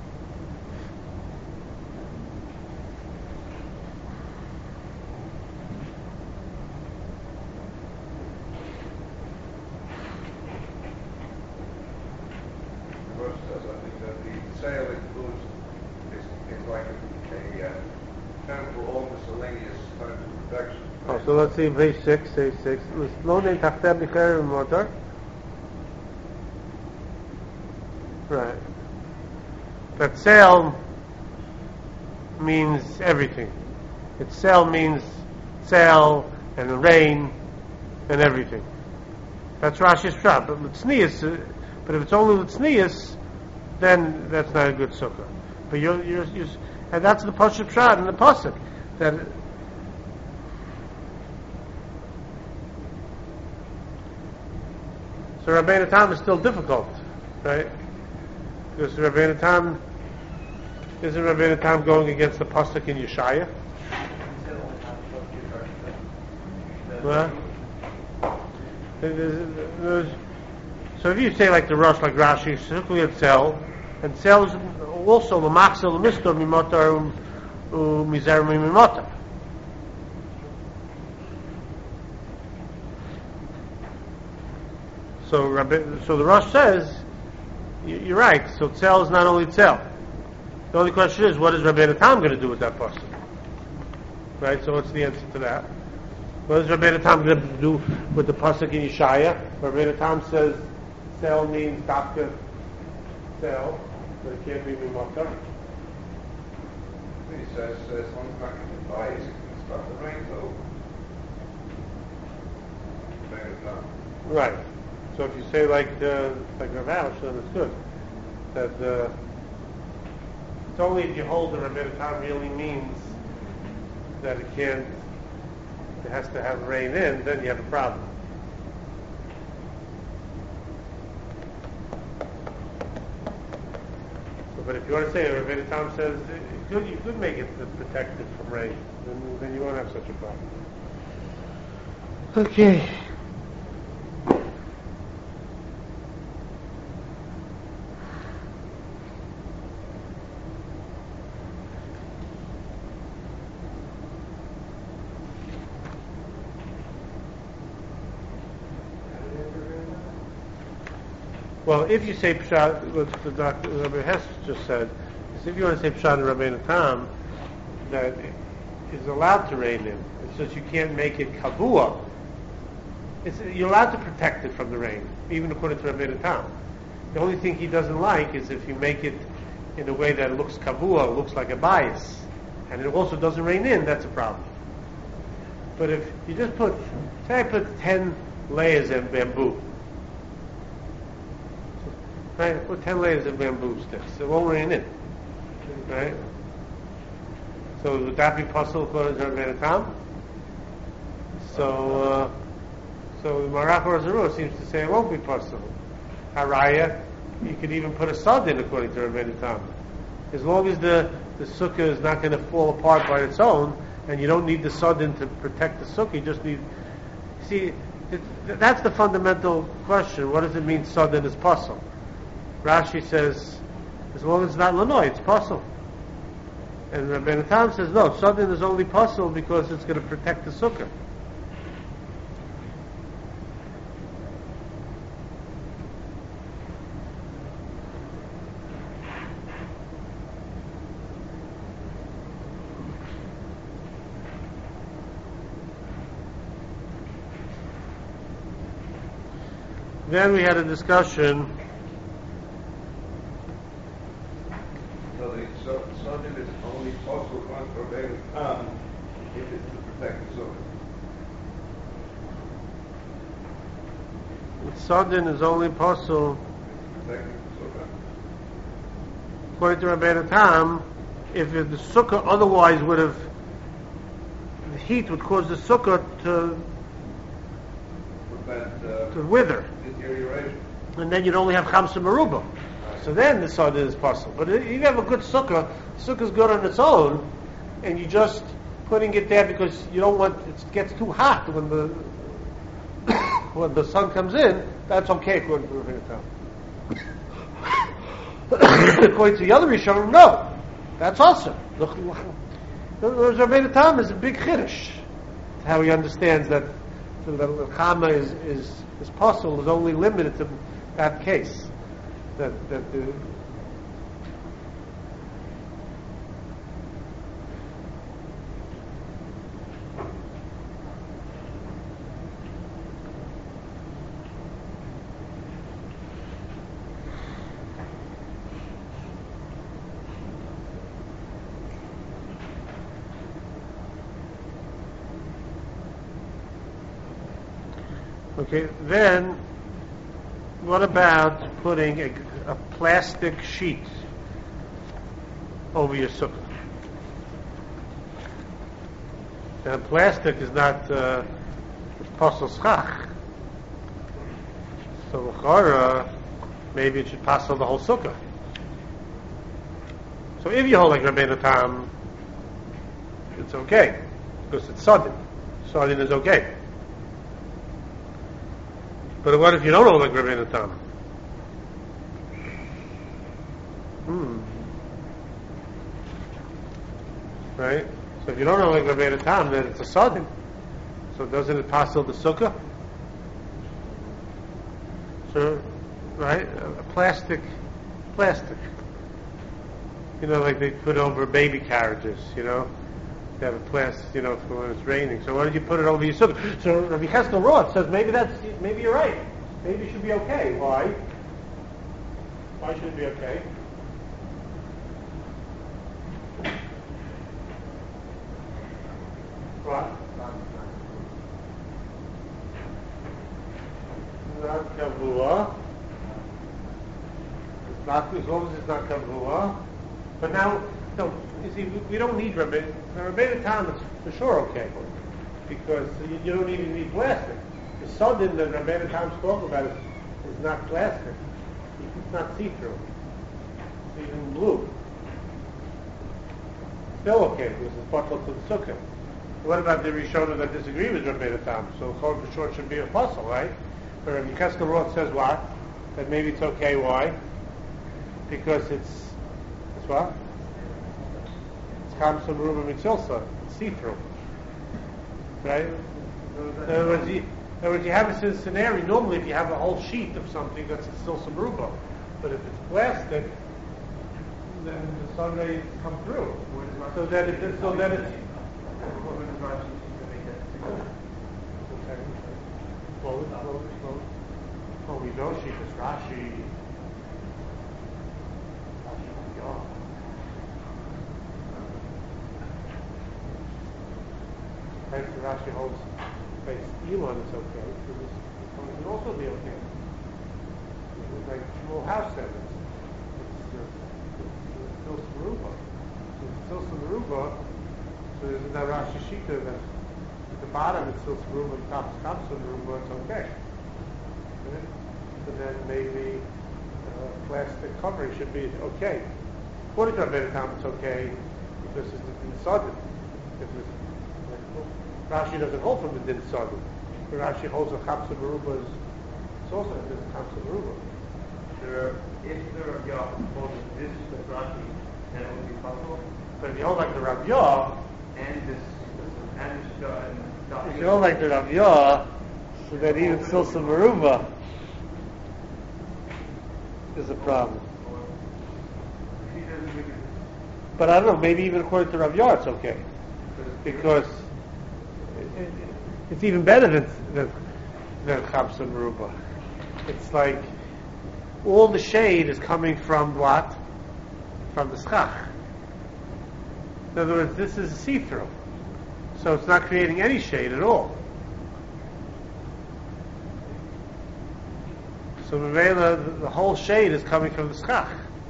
The Rosh says, I think that the sale includes, is, is like a, a uh, term for all miscellaneous terms of protection. oh, so let's see, page six, page six. L'slonen tachtem b'cherim motor. Right. But sale means everything. It's sale means sale and the rain and everything. That's Rashi's trap. But L'tznius, uh, but if it's only L'tznius, then that's not a good sukkah. But you're, you're, you're and that's the pasuk shot in the pasuk that. So Rabbeinu Tam is still difficult, right? Because Rabbeinu Tam, isn't Rabbeinu Tam going against the pasuk in Yeshaya? Well, there's- there's- so if you say like the Rosh, like Rashi, simply at sell, and sells also the maxil mistor mimotar mizer mimotar. So Rabbi, so the Rosh says, you're right. So tzel is not only tzel. The only question is, what is Rabbeinu Tam going to do with that person? Right. So what's the answer to that? What is Rabbeinu Tam going to do with the pasuk in Yeshaya? Rabbeinu Tam says tzel means dafka tzel, but it can't be mimotar. He says, uh, as long as not going to buy, it can start the rain though. Right. So if you say like uh, like Rav Aush, then it's good. That uh, it's only if you hold the Rabbeinu Tam really means that it can't, it has to have rain in, then you have a problem. So, but if you want to say Rabbeinu Tam says you could, you could make it protected from rain, then then you won't have such a problem. Okay. Well, if you say Pshat, what the doctor Rabbi Hess just said, is if you want to say Pshat and Rabbeinu Tam, that is allowed to rain in. It's just you can't make it kavua. It's, you're allowed to protect it from the rain, even according to Rabbeinu Tam. The only thing he doesn't like is if you make it in a way that looks kavua, looks like a bias, and it also doesn't rain in, that's a problem. But if you just put, say I put ten layers of bamboo, right? Put ten layers of bamboo sticks, it won't rain in, right? So would that be possible according to Rabbeinu Tam? So, uh, so Marach or Zarur seems to say it won't be possible. Haraya, you could even put a sod in according to Rabbeinu Tam. As long as the, the sukkah is not going to fall apart by its own, and you don't need the sod in to protect the sukkah, you just need... See, it, that's the fundamental question. What does it mean sod in is possible? Rashi says, as long as it's not lanoi, it's possible. And Rabbeinu Tam says, no, sod in is only possible because it's going to protect the sukkah. Then we had a discussion. So the so- sodium is only possible for Rabbeinu Tam if it's to protect the sukkah. Sodin is only possible, Protecting the sukkah. according to Rabbeinu Tam, if the sukkah otherwise would have, the heat would cause the sukkah to, Prevent uh, to wither. deterioration. And then you'd only have Chamsa Maruba. So then the Sodin is possible. But if you have a good sukkah, the sukkah is good on its own, and you're just putting it there because you don't want, it gets too hot when the when the sun comes in, that's okay according to Rabbeinu Tam. According to the other Rishonim, no. That's awesome. The Rabbeinu Tam is a big chiddush. How he understands that so that the Chama is, is, is possible, is only limited to that case. That, that the, Okay, then what about putting a, a plastic sheet over your sukkah? Now, plastic is not uh, posel schach. So, l'chara, maybe it should posel the whole sukkah. So, if you hold like Rabbeinu Tam, it's okay because it's sodin. Sodin is okay. But what if you don't hold like Rabbeinu Tam? Hmm. Right? So if you don't hold like Rabbeinu Tam, then it's a sodin. So doesn't it passel the sukkah? So, right? A plastic, plastic. You know, like they put over baby carriages, you know? They have a plastic, you know, for when it's raining. So why did you put it over your sukkah? So Rabbi Cheskel Roth says maybe that's, maybe you're right. Maybe it should be okay. Why? Why should it be okay? What? Not kavua. It's not, as long as it's not kavua. But now, no, you see, we, we don't need Rabbi. Rabbeinu Tam is for sure okay, because you, you don't even need plastic. The sodin that Rabbeinu Tam spoke about is, is not plastic. It's not see-through. It's even blue. Still okay because it's bottled to the sukkah. What about the Rishonim that disagree with Rabbeinu Tam? So Chol B'Short should be a puzzle, right? But Rabbi Yecheskel Roth says what? That maybe it's okay. Why? Because it's it's what? It's Kamsa Meruba Mitzilsa. It's see-through, right? In other words, you, in other words, you have a scenario. Normally, if you have a whole sheet of something, that's still some Meruba. But if it's plastic, then the sun rays come through. So then it, so then it's. Okay. Well, well, well, well, we know she is Rashi. Right, so Rashi holds base Elon is okay. So this it would also be okay. It's like Shmuel House said, it's, it's, uh, it's still Saruba. So it's still Saruba. So there's that Rashi Shita that at the bottom it's still Saruba, the top is Kamsa Saruba, it's okay. Right? So then maybe uh, plastic covering should be okay. According to Rabbeinu Tam, it's okay because it's in sudden. If it's Rashi doesn't hold from the din sudden. But Rashi holds a Kamsa Meruba. It's also a din Kamsa Meruba. There, if the Rav Yah holds this with Rashi, then it would be possible. But if you hold like the Rav Yah, And this, and this, uh, and if you hold like the Rav Yah, so that even Silsa Meruba is a problem. He doesn't make it. But I don't know, maybe even according to Rav Yah it's okay. Because it, it, it's even better than, than, than Kamsa Meruba. It's like all the shade is coming from what? From the schach. In other words, this is see-through. So it's not creating any shade at all. So Mevela, the, the whole shade is coming from the schach.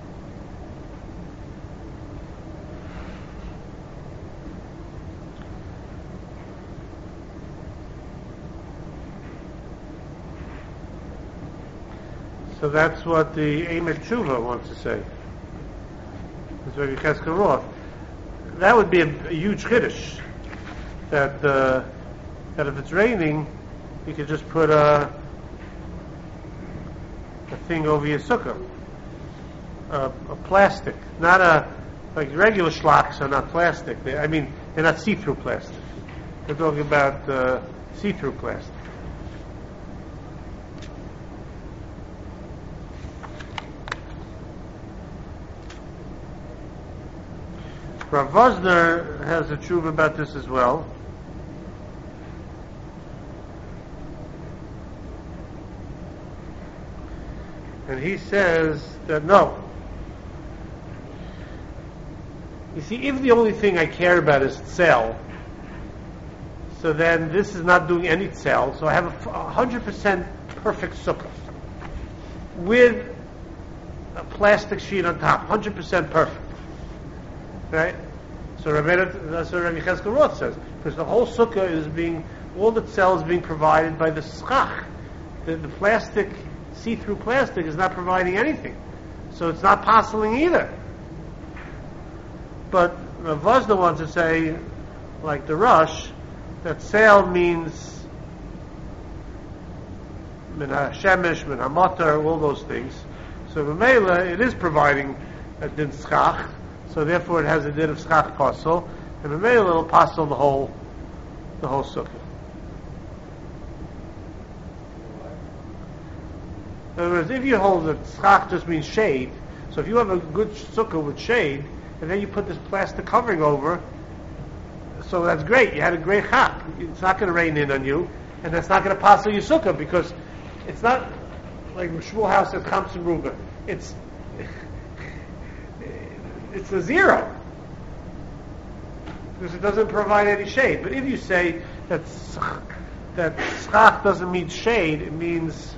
So that's what the Emet Tshuva wants to say. That's what Yecheskel Roth. That would be a, a huge chiddush. That uh, that if it's raining, you could just put a a thing over your sukkah, a, a plastic, not a like regular shlocks are not plastic. They, I mean, they're not see-through plastic. We're talking about uh, see-through plastic. Rav Vosner has a tshuva about this as well. And he says that no. You see, if the only thing I care about is tzel, so then this is not doing any tzel, so I have a one hundred percent perfect sukkah with a plastic sheet on top, one hundred percent perfect. Right? So Rabbeinu, that's what Rabbi Yecheskel Roth says. Because the whole sukkah is being, all the cell is being provided by the schach. The, the plastic, see-through plastic is not providing anything. So it's not possible either. But Rav Vosner wants to say, like the Rush, that sale means min ha-shemesh, min ha-matar, all those things. So V'meila, it is providing a din schach. So therefore, it has a din of schach pasol, and the male will pasol the whole, the whole sukkah. In other words, if you hold that schach just means shade, so if you have a good sukkah with shade, and then you put this plastic covering over, so that's great. You had a great chak. It's not going to rain in on you, and that's not going to pasol your sukkah because it's not like Shmuel House says Kamsa Meruba. It's It's a zero because it doesn't provide any shade. But if you say that that schach doesn't mean shade, it means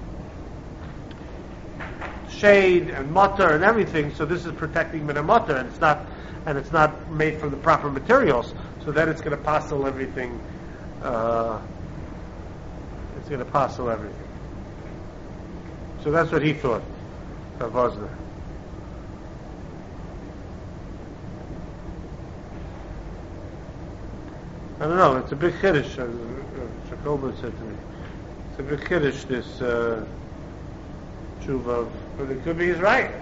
shade and mutter and everything. So this is protecting min mutter, and it's not and it's not made from the proper materials. So then it's going to pastel everything. Uh, it's going to pastel everything. So that's what he thought of Vosner. I don't know. It's a big chiddush. Uh, uh, Jacob said to me, it's a big chiddush. This uh, tshuva, but it could be he's right.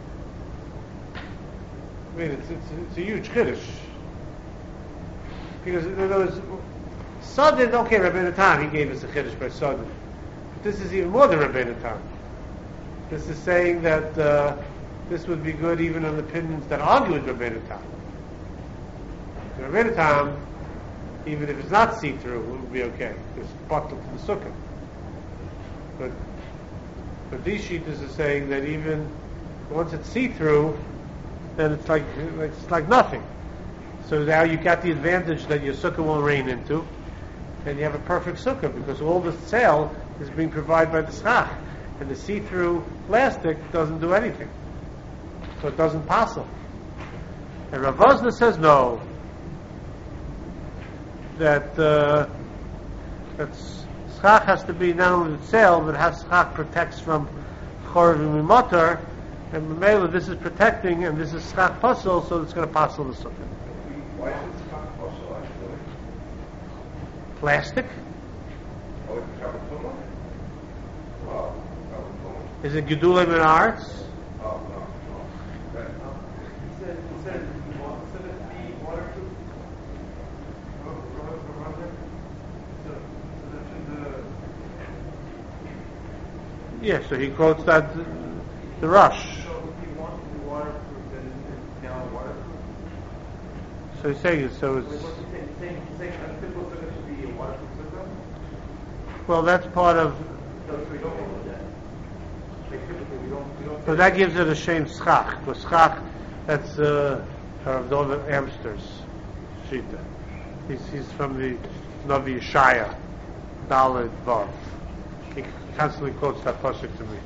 I mean, it's it's, it's a huge chiddush because there was Sodin. Okay, Rabbeinu Tam, he gave us a chiddush by Sodin, but this is even more than Rabbeinu Tam. This is saying that uh, this would be good even on the opinions that argue with Rabbeinu Tam. Rabbeinu Tam, even if it's not see-through, it would be okay. It's bottled to the sukkah. But but these sheetahs are saying that even once it's see-through, then it's like it's like nothing. So now you got the advantage that your sukkah won't rain into, and you have a perfect sukkah because all the sail is being provided by the schach, and the see-through plastic doesn't do anything, so it doesn't passel. And Rav Vosner says no. That uh, that schach has to be not only the sail, but has schach protects from chorv and motor, and Mamela this is protecting, and this is schach puzzle, so it's going to puzzle the sukkah. Why is it schach puzzle actually? Plastic? Oh, it's kabbalah? Oh, kabbalah. Is it gedulei min arts? Oh, no, no. Okay. He said, he said, you want to be waterproof? Yeah, so he quotes that uh, the Rush. So if you want to be waterproof, then it's now waterproof. So he's saying it. So Wait, it's what's he saying? He's saying, he's saying a typical sukkah should be a waterproof sukkah? well, that's part of. No, so we don't want that. Like typically, we don't, we don't. So that gives it a shame schach. Because schach, that's uh, Rav Dovid Amster's shita. He's he's from the Navi Yeshaya, Daled Vav. He constantly quotes that pasuk to me.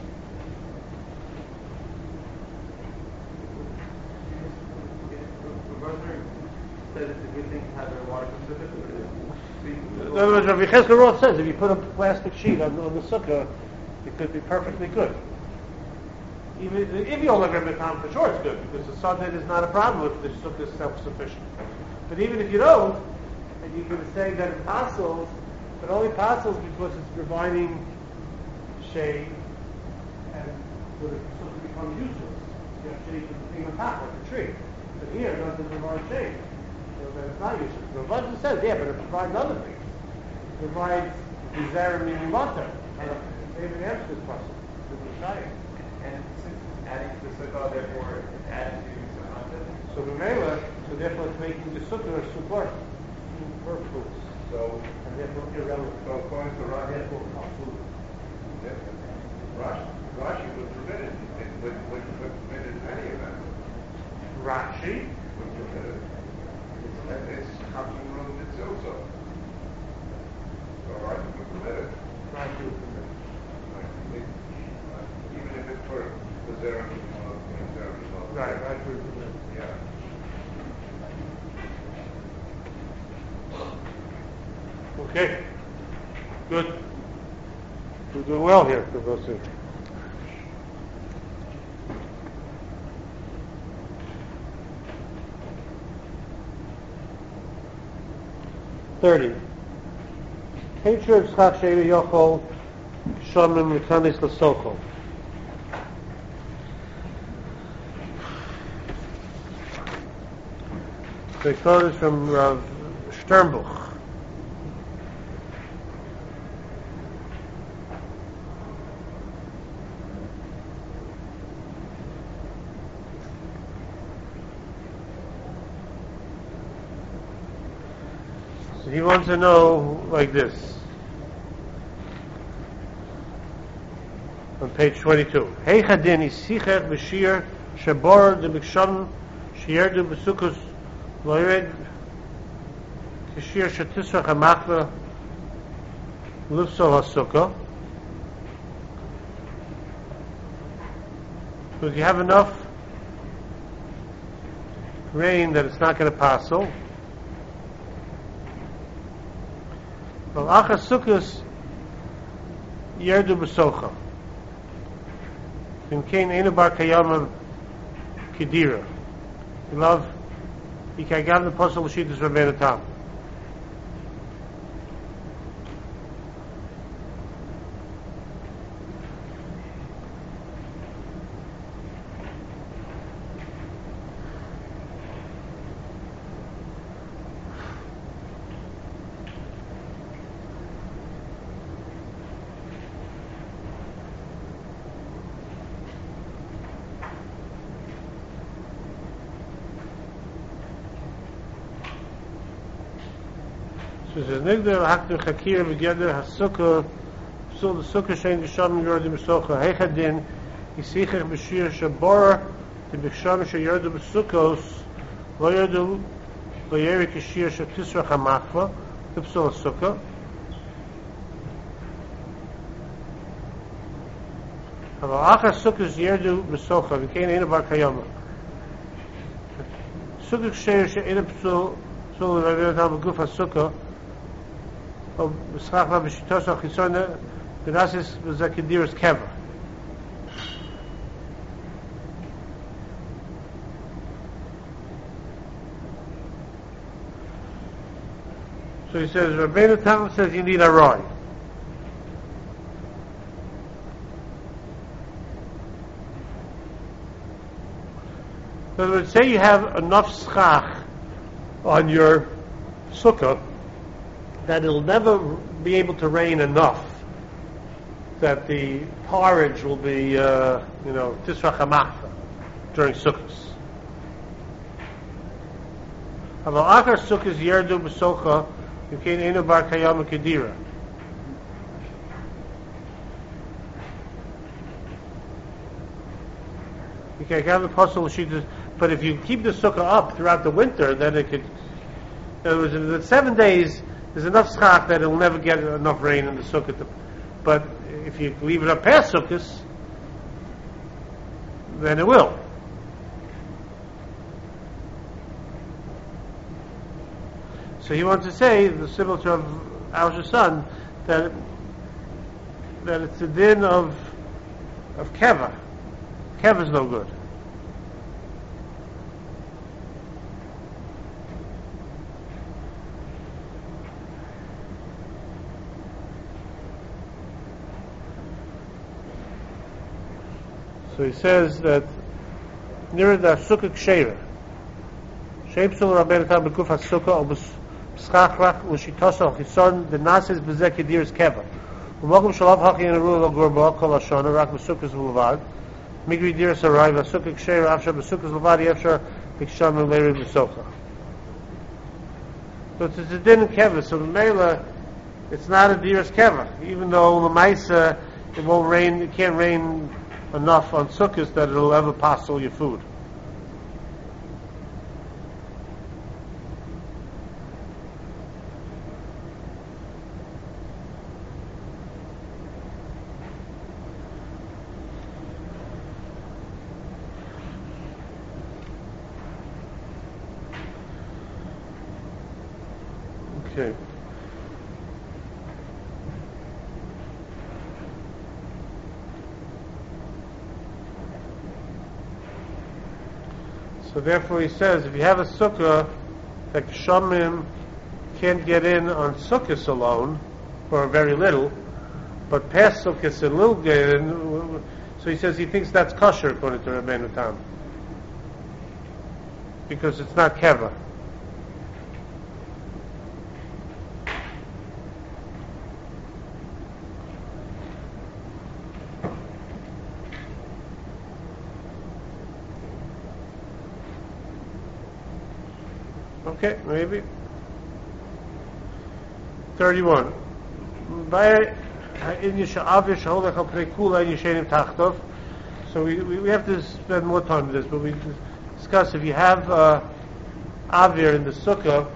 Said it's a good thing to have a waterproof sukkah. In other words, Rabbi Cheskel Roth says if you put a plastic sheet on, on the sukkah, it could be perfectly good. Even if you only have a time for sure, it's good because the sunnah is not a problem if the sukkah is self-sufficient. But even if you don't, and you can say that it passels, it only passels because it's providing shade, and so the sukkah becomes useless. You have shade for the thing on top, like a tree. But here it doesn't provide shade, so then it's not useless. The Vajra says, yeah, but it provides other things. It provides Zera meaning water. And David answers this question. And since it's adding to the sukkah, therefore it's adding to the content. So the Mela, so therefore it's making the sukkah super, superfluous. So, And therefore irrelevant. so according to Rashi, Therefore obsolete. Rashi, Rashi would permit it, it would, would permit it in any event. Rashi, Would permit it. And it's Chacham room it's also. So Rashi would permit it. Rashi would permit. Like, it- uh, Even if it's for the Zera, you know, Zera, you know. Right, Rashi would permit. Yeah. Okay. Good. We're doing well here, Professor. Thirty. Hatred Tzchak Sheinu Yochol Shomim Mekanis L'Sochol. The quote is from Rav Sternbuch. So he wants to know like this. On page twenty-two. Hey Chadin Isicher B'Shir Shabor de B'Ksham Shierdu B'Sukus Loired Kishir Shatisrach HaMachva Lufsol HaSukkah. So if you have enough rain that it's not going to passel, well, Achas Sukkos Yerdu B'Socha. In Kain Einu Bar Kayam Kedira. You love, you can give the Pasal L'Shitas Rabbeinu Tam. So it says, Nigdar haknu chakir v'geder ha'sukkah, so the sukkah shein gesham yordim b'socha, heichadin, yisichech b'shir shabor, the b'sham sheyardu b'sukkos, lo yardu, lo yeri kishir shetisrach ha'makva, the psul sukkah. אבל אחר סוכס ירדו בסוכה, וכן אין בר קיימה. סוכה כשיר שאין פסול, פסול להעביר אותם בגוף הסוכה, או בשכח לה בשיטו של חיסון, בנסיס וזה כדירס קבע. So he says, Rabbeinu Tam says you need a roy. In other words, say you have enough schach on your sukkah that it'll never be able to rain enough that the porridge will be, uh, you know, tisrach ha'machva during sukkahs. Aval achar sukkahs yerdu b'socha yukein einu bar kayam kedira. You can have the puzzle sheet. But if you keep the sukkah up throughout the winter, then it could. In other words, in the seven days, there's enough schach that it'll never get enough rain in the sukkah. To, but if you leave it up past sukkahs, then it will. So he wants to say, the similar to our son, that that it's the din of of keva. Keva is no good. So he says that near the sukkah ksheira, sheipsul rabbeinu tam bekuf hasukkah or b'schachrach u'shitosa chison the nases b'zeh kediris keva. U'mokum shalav hachi in a rule of gurba kol hashana rak b'sukkahs v'levad migri diris harai v'sukkah ksheira after b'sukkahs v'levad after b'ksham u'leiri b'socha. So it's a din keva. So the mela, it's not a diris keva, even though the ma'isa it won't rain. It can't rain enough on sukkahs that it'll ever passel your food. Okay. So therefore he says, if you have a sukkah that Kshamim can't get in on sukkahs alone, or very little, but past sukkahs a little get in, so he says he thinks that's kosher according to Rabbeinu Tam. Because it's not keva. Okay, maybe. thirty-one. So we, we, we have to spend more time with this, but we discuss if you have uh, avir in the sukkah,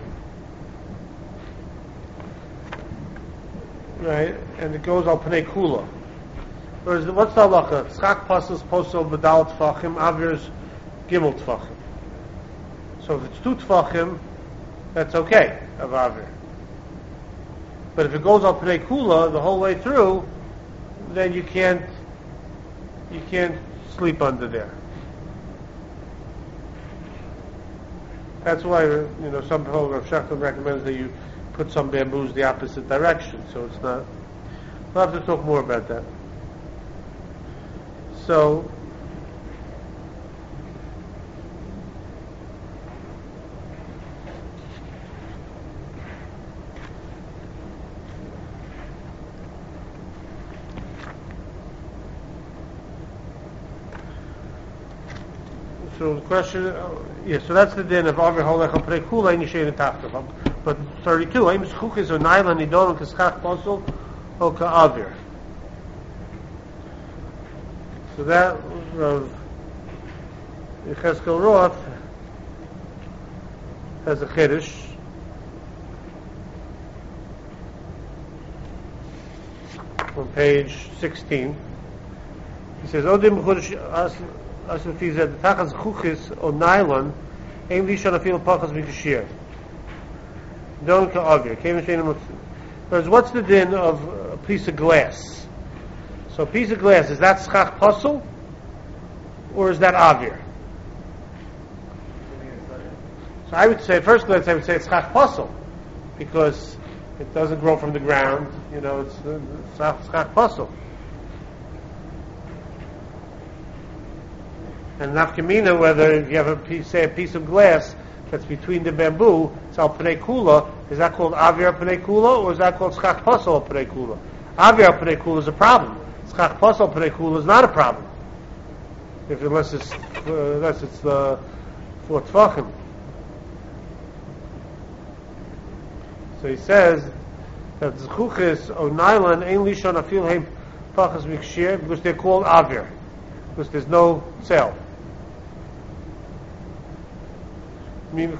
right, and it goes al pnei kula. Whereas, what's the halacha? Tzchak pasels posel b'dal tfachim, avir's gimel tfachim. So if it's two tfachim, that's okay, of avir. But if it goes al pnei kula the whole way through, then you can't you can't sleep under there. That's why, you know, some people, Rav Shachton recommends that you put some bamboos the opposite direction, so it's not. We'll have to talk more about that. So, So the question, uh, yeah, so that's the din of Avir Holech Al Pnei Kula and Yishein Tachtav. But But thirty-two, Aim Schuchis or Nylon Nidon Kaschach Posel or Ka'avir. So that Rav Yecheskel Roth has a chiddush. On page sixteen, he says, "Odim chudosh asufis the tachas chuchis or nylon, aim lishon afil pachas mikashir. Don't ka'avir. Came in Whereas, what's the din of a piece of glass? So, a piece of glass, is that schach puzzle or is that avir? So, I would say, at first glance, I would say it's schach puzzle because it doesn't grow from the ground. You know, it's schach puzzle. And nafkamina, whether if you have a piece, say a piece of glass that's between the bamboo, it's al pnei kula. Is that called avir pnei kula, or is that called schach pasal pnei kula? Avir pnei kula is a problem. Schach pasal pnei kula is not a problem. If unless it's uh, unless it's uh, for tvachim. So he says that zchuchis or nylon ain't lishon afil heim pachas mikshir because they're called avir because there's no cell. So he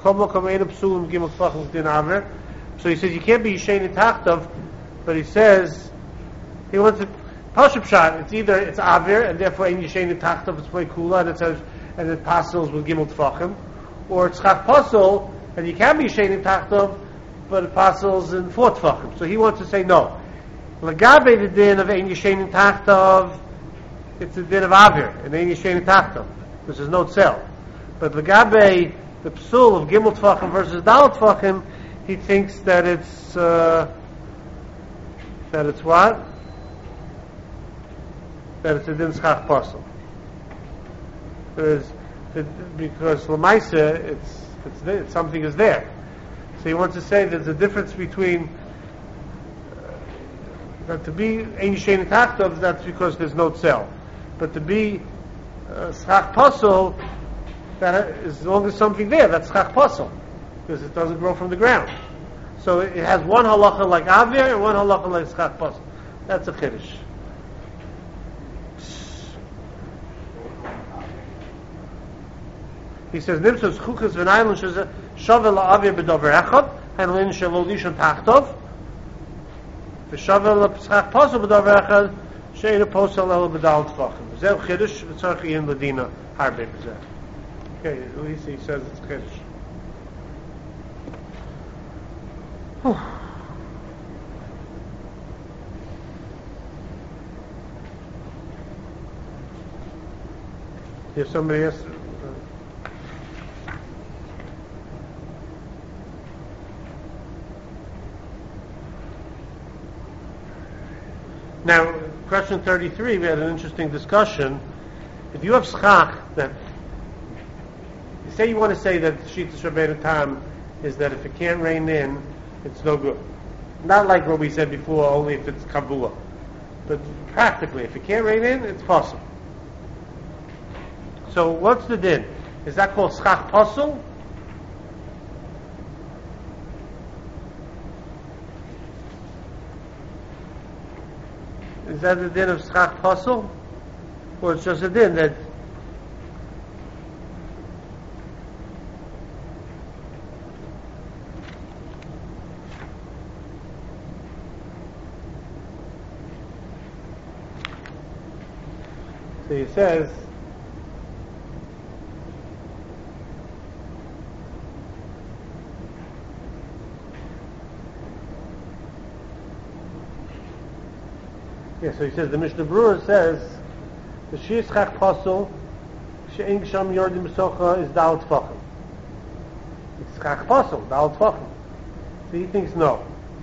says you can't be Yishein Tachtav, but he says he wants it Pashup Shot. It's either it's Avir and therefore in Yishein Tachtav it's play Kula and it says and it passes with Gimel Tfachim, or it's Chaf Pasel and you can be Yishein Tachtav, but it passes in four Tfachim. So he wants to say no. Lagabe the din of Ein Yishein Tachtav, it's the din of Avir and Ein Yishein Tachtav because there's no cell. But Lagabe the psul of Gimel Tfachim versus Dal Tfachim, he thinks that it's uh, that it's what? That it's a din schach pasel. Because because Lamaisa, it's it's there, something is there. So he wants to say there's a difference between uh, that to be ein yishein tachtav, that's because there's no cell, but to be uh, schach pasel, that as long as something there, that's schach pasel, because it doesn't grow from the ground. So it has one halacha like avir and one halacha like schach pasel. That's a chiddush. He says, "Nimtzos chukas v'nayim l'shazel shavel la'avir b'dover echad and l'in shelo lishon tachtov v'shavel l'schach pasel b'dover echad she'ena posel elo b'dal t'vachim." Zeh chiddush v'tzarech yin l'dina harbe b'zeh. Okay, at least he says it's chiddush. If somebody else. Now, question thirty-three, we had an interesting discussion. If you have schach that, you say you want to say that Shitas Rabbeinu Tam is that if it can't rain in, it's no good. Not like what we said before, only if it's Kabula. But practically, if it can't rain in, it's possible. So what's the din? Is that called schach pasul? Is that the din of schach pasul? Or it's just a din that so he says yeah, so he says the Mishnah Berurah says the Shir Schach Pasul She'en Gsham Yordim B'socha is Dal Tfachim. It's Schach Pasul, Dal Tfachim. So he thinks no.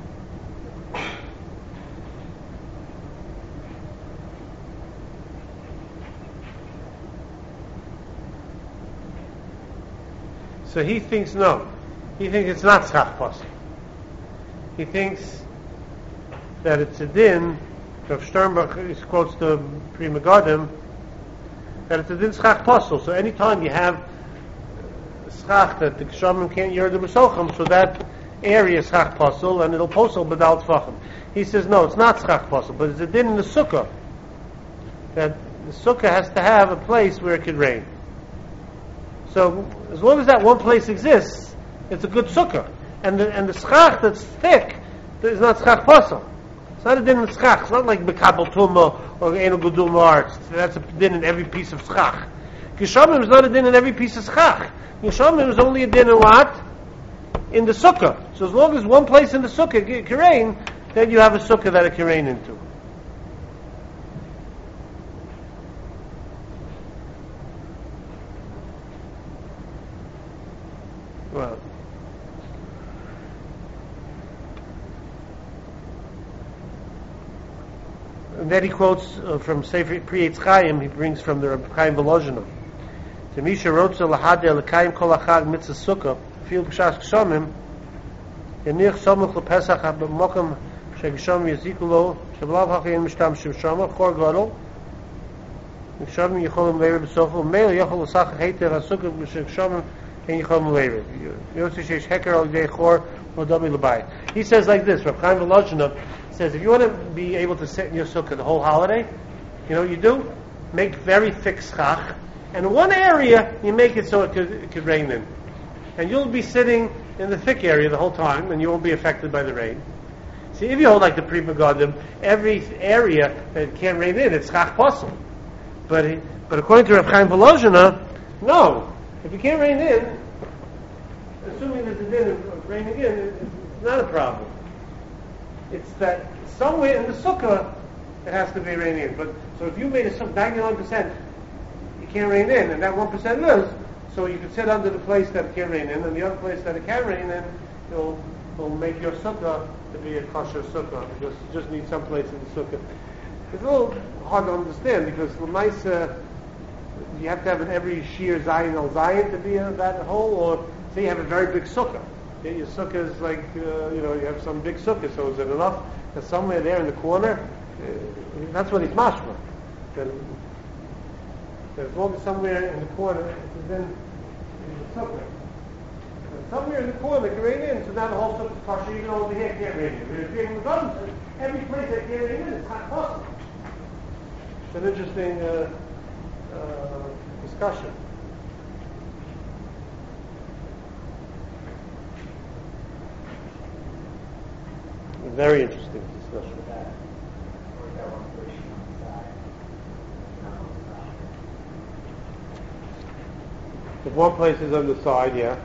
So he thinks no. He thinks it's not Schach Pasul. He thinks that it's a din. Rav Sternbach quotes the Pri Megadim that it's a din schach pasul. So anytime you have schach that the gshamim can't yerd the b'sochim, so that area schach posel, and it'll posel badal tfachim. He says, no, it's not schach posel, but it's a din in the sukkah. That the sukkah has to have a place where it could rain. So, as long as that one place exists, it's a good sukkah. And the, and the schach that's thick is not schach posel. It's not a din in schach. It's not like bekabel tumah or eno gudul march. That's a din in every piece of schach. Geshamim is not a din in every piece of schach. Geshamim is only a din in what? In the sukkah. So as long as one place in the sukkah can rain, then you have a sukkah that it can rain into. Well. And then he quotes uh, from Sefer Pri Eitz Chaim, he brings from the Reb Chaim Volozhiner. Misha rotza lahadeh lekayim kol achag mitzvah sukkah, fil b'shas g'shomim, yanich somuch lepesach b'mokem sheg'shomim yaziku lo, shablav hachayim mishtam shemshama, chor gadol, g'shomim yicholim lever b'sofu, meil yichol l'sach heiter ha-sukkah b'sheg'shomim, and yicholim lever. Yotzi sheish heker al yidei chor, modami l'bayit. He says like this, Reb Chaim Volozhiner says, if you want to be able to sit in your sukkah the whole holiday, you know what you do? Make very thick schach, and in one area, you make it so it could, it could rain in. And you'll be sitting in the thick area the whole time, and you won't be affected by the rain. See, if you hold like the Pri Megadim, every area that it can't rain in, it's schach posel. But but according to Reb Chaim Volozhiner, no. If you can't rain in, assuming there's a din of raining in, it's not a problem. It's that somewhere in the sukkah, it has to be raining in. But so if you made a ninety-nine percent, you can't rain in, and that one percent is, so you can sit under the place that it can rain in, and the other place that it can rain in, you'll, will make your sukkah to be a kosher sukkah, because you just need some place in the sukkah. It's a little hard to understand, because the nice, uh, you have to have an every shear zayin al zayin to be in that hole, or say you have a very big sukkah. Yeah, your sukkah is like, uh, you know, you have some big sukkah, so is it enough that somewhere there in the corner, uh, that's what he's mashma. That, that as long as somewhere in the corner, it's then in the sukkah. And somewhere in the corner can rain in, so now the whole sukkah is kosher, even over here can't rain in. But if you're in the garden, every place that can't rain in, it's not possible. It's an interesting uh, uh, discussion. A very interesting discussion. If one place is on the side, yeah.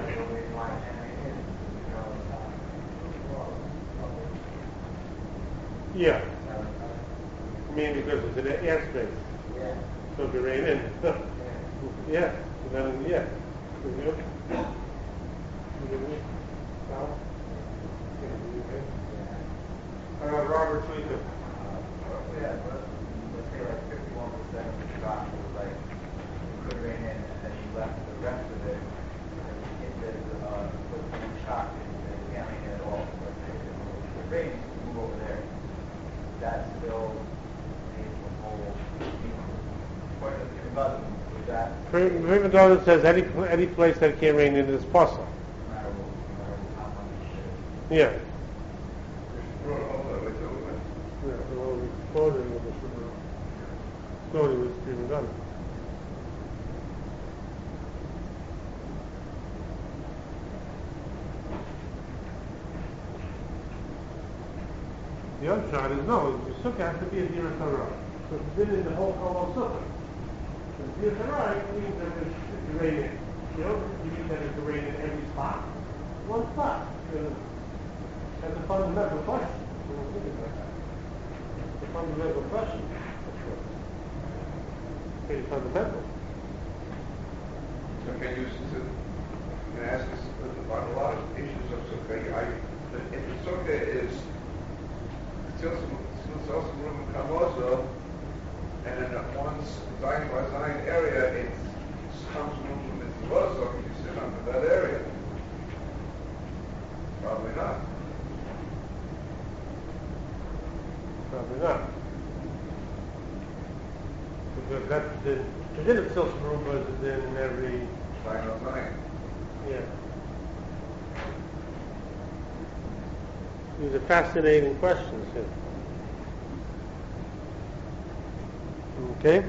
Yeah. I mean, because it's an airspace. Yeah. So if you rain in. Yeah. So then, yeah. Uh, Robert Tweeter. Uh, yeah, but let's say like fifty-one percent of the shot was like you could rain in, and then you left the rest of it. And if there's uh, with one shot, it can't rain in at all. Let's say if it rains, you move over there. That's still the whole. What if it doesn't? Is that? Prima Donna says any any place that it can't rain in is possible. No matter what, no matter how much it is. Yeah. Brought it all the way to it. Yeah, well, we quoted with the quoted with Prima Donna. The other side is no, the sukkah has to be a Dira Sarah. So if it's in the whole Kol sukkah. The Dira Sarah means that it's it's rain in. You know, you mean that it's rain in every spot. One spot. Uh, That's a fundamental question. We're thinking about that. It's a fundamental question. Pretty fundamental. So can you, so, can I ask this about a lot of issues of sukkah? I, if the sukkah is still some, still some room in Kamozo, and then at once, Zion by Zion area, it comes room from the Mitzvah, can you sit under that area? Probably not. Probably not. Because that's the, the din of Silsa Maruba is in every, Zion by Zion. yeah. These are fascinating questions here. Okay?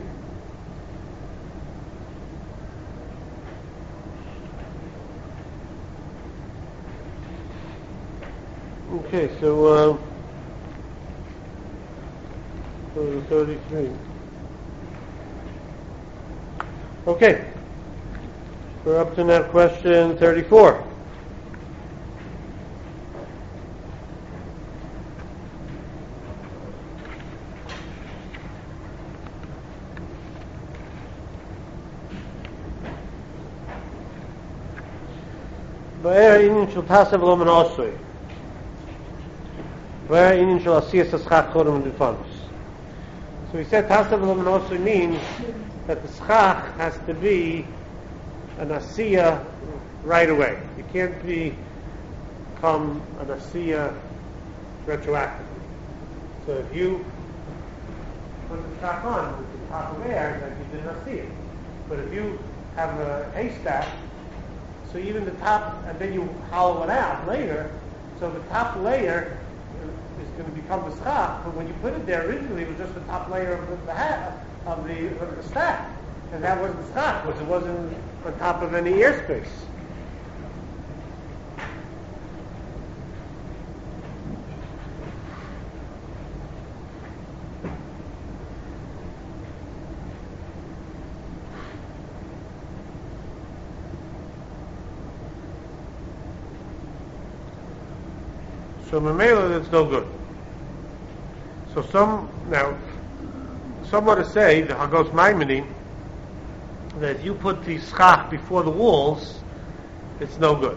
Okay, so, uh, go to thirty-three. Okay. We're up to now question thirty-four. Ba'er inin shel tasav lo menosoi. Ba'er inin shel asiyas haschach chodem v'fanus. So he said tasav lo menosoi means that the schach has to be an asiyah right away. You can't be become an asiyah retroactively. So if you put the schach on with the top of air, then you did an asiyah. But if you have a haystack, so even the top, and then you hollow it out later, so the top layer is going to become the schach, but when you put it there originally, it was just the top layer of the, the hat, of the, of the stack. And that wasn't schach, because it wasn't on top of any airspace. So Mamela, that's no good. So some, now, some want to say, the Hagos Maimoni, that if you put the schach before the walls, it's no good.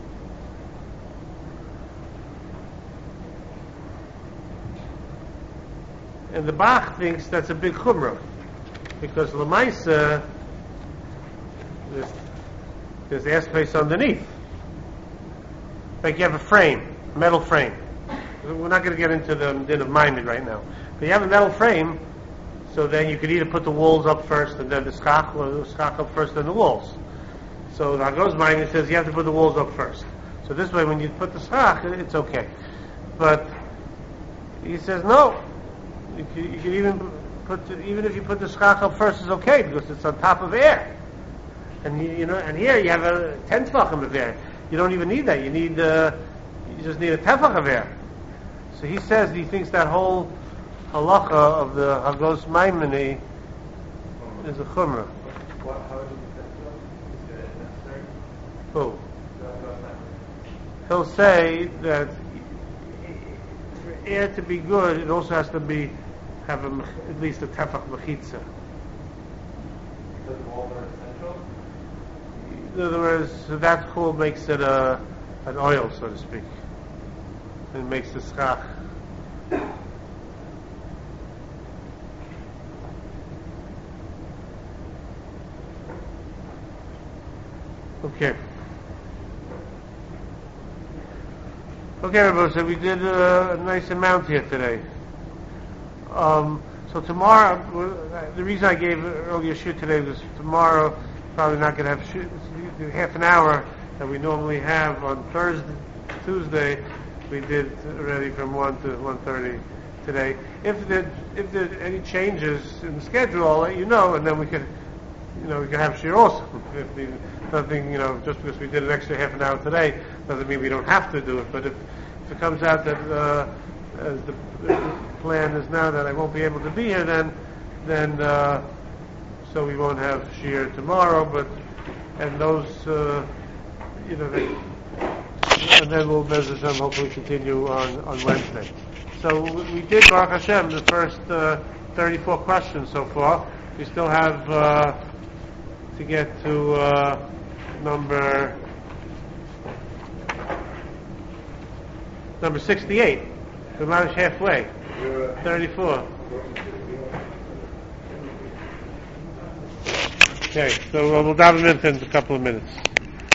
And the Bach thinks that's a big chumrah, because Lamaisa, there's, there's airspace underneath. Like you have a frame. Metal frame. We're not going to get into the din of Maimon right now. But you have a metal frame, so then you could either put the walls up first and then the schach, or the schach up first, then the walls. So the Hagos Maimon says you have to put the walls up first. So this way, when you put the schach, it's okay. But he says no. You can, you can even put the, even if you put the schach up first, it's okay because it's on top of air. And you, you know, and here you have a ten tefachim of air. You don't even need that. You need. Uh, You just need a tefach of air. So he says he thinks that whole halacha of the Hagos Maimoni is a chumrah. What, how would you defend it? Is it necessary? Who? The Hagos Maimoni. He'll say that for air to be good, it also has to be have a, at least a tefach mechitza. Because walls are essential? In other words, so that chul makes it a an oil, so to speak. It makes the schach. Okay. Okay, everybody, so we did uh, a nice amount here today. Um, so tomorrow, the reason I gave earlier shoot today was tomorrow, probably not going to have shoot, half an hour that we normally have on Thursday, Tuesday. We did already from one to one thirty today. If there if there's any changes in the schedule, I'll let you know, and then we could, you know, we could have shir also. If we, nothing, you know, just because we did an extra half an hour today doesn't mean we don't have to do it. But if, if it comes out that uh, as the, the plan is now that I won't be able to be here, then then uh, so we won't have shir tomorrow. But and those. Uh, You know, they, and then we'll visit them, hopefully continue on, on Wednesday. So we did, Baruch Hashem, the first uh, thirty-four questions so far. We still have uh, to get to uh, number number sixty-eight. We're managed halfway. thirty-four. Okay, so we'll dive in in a couple of minutes.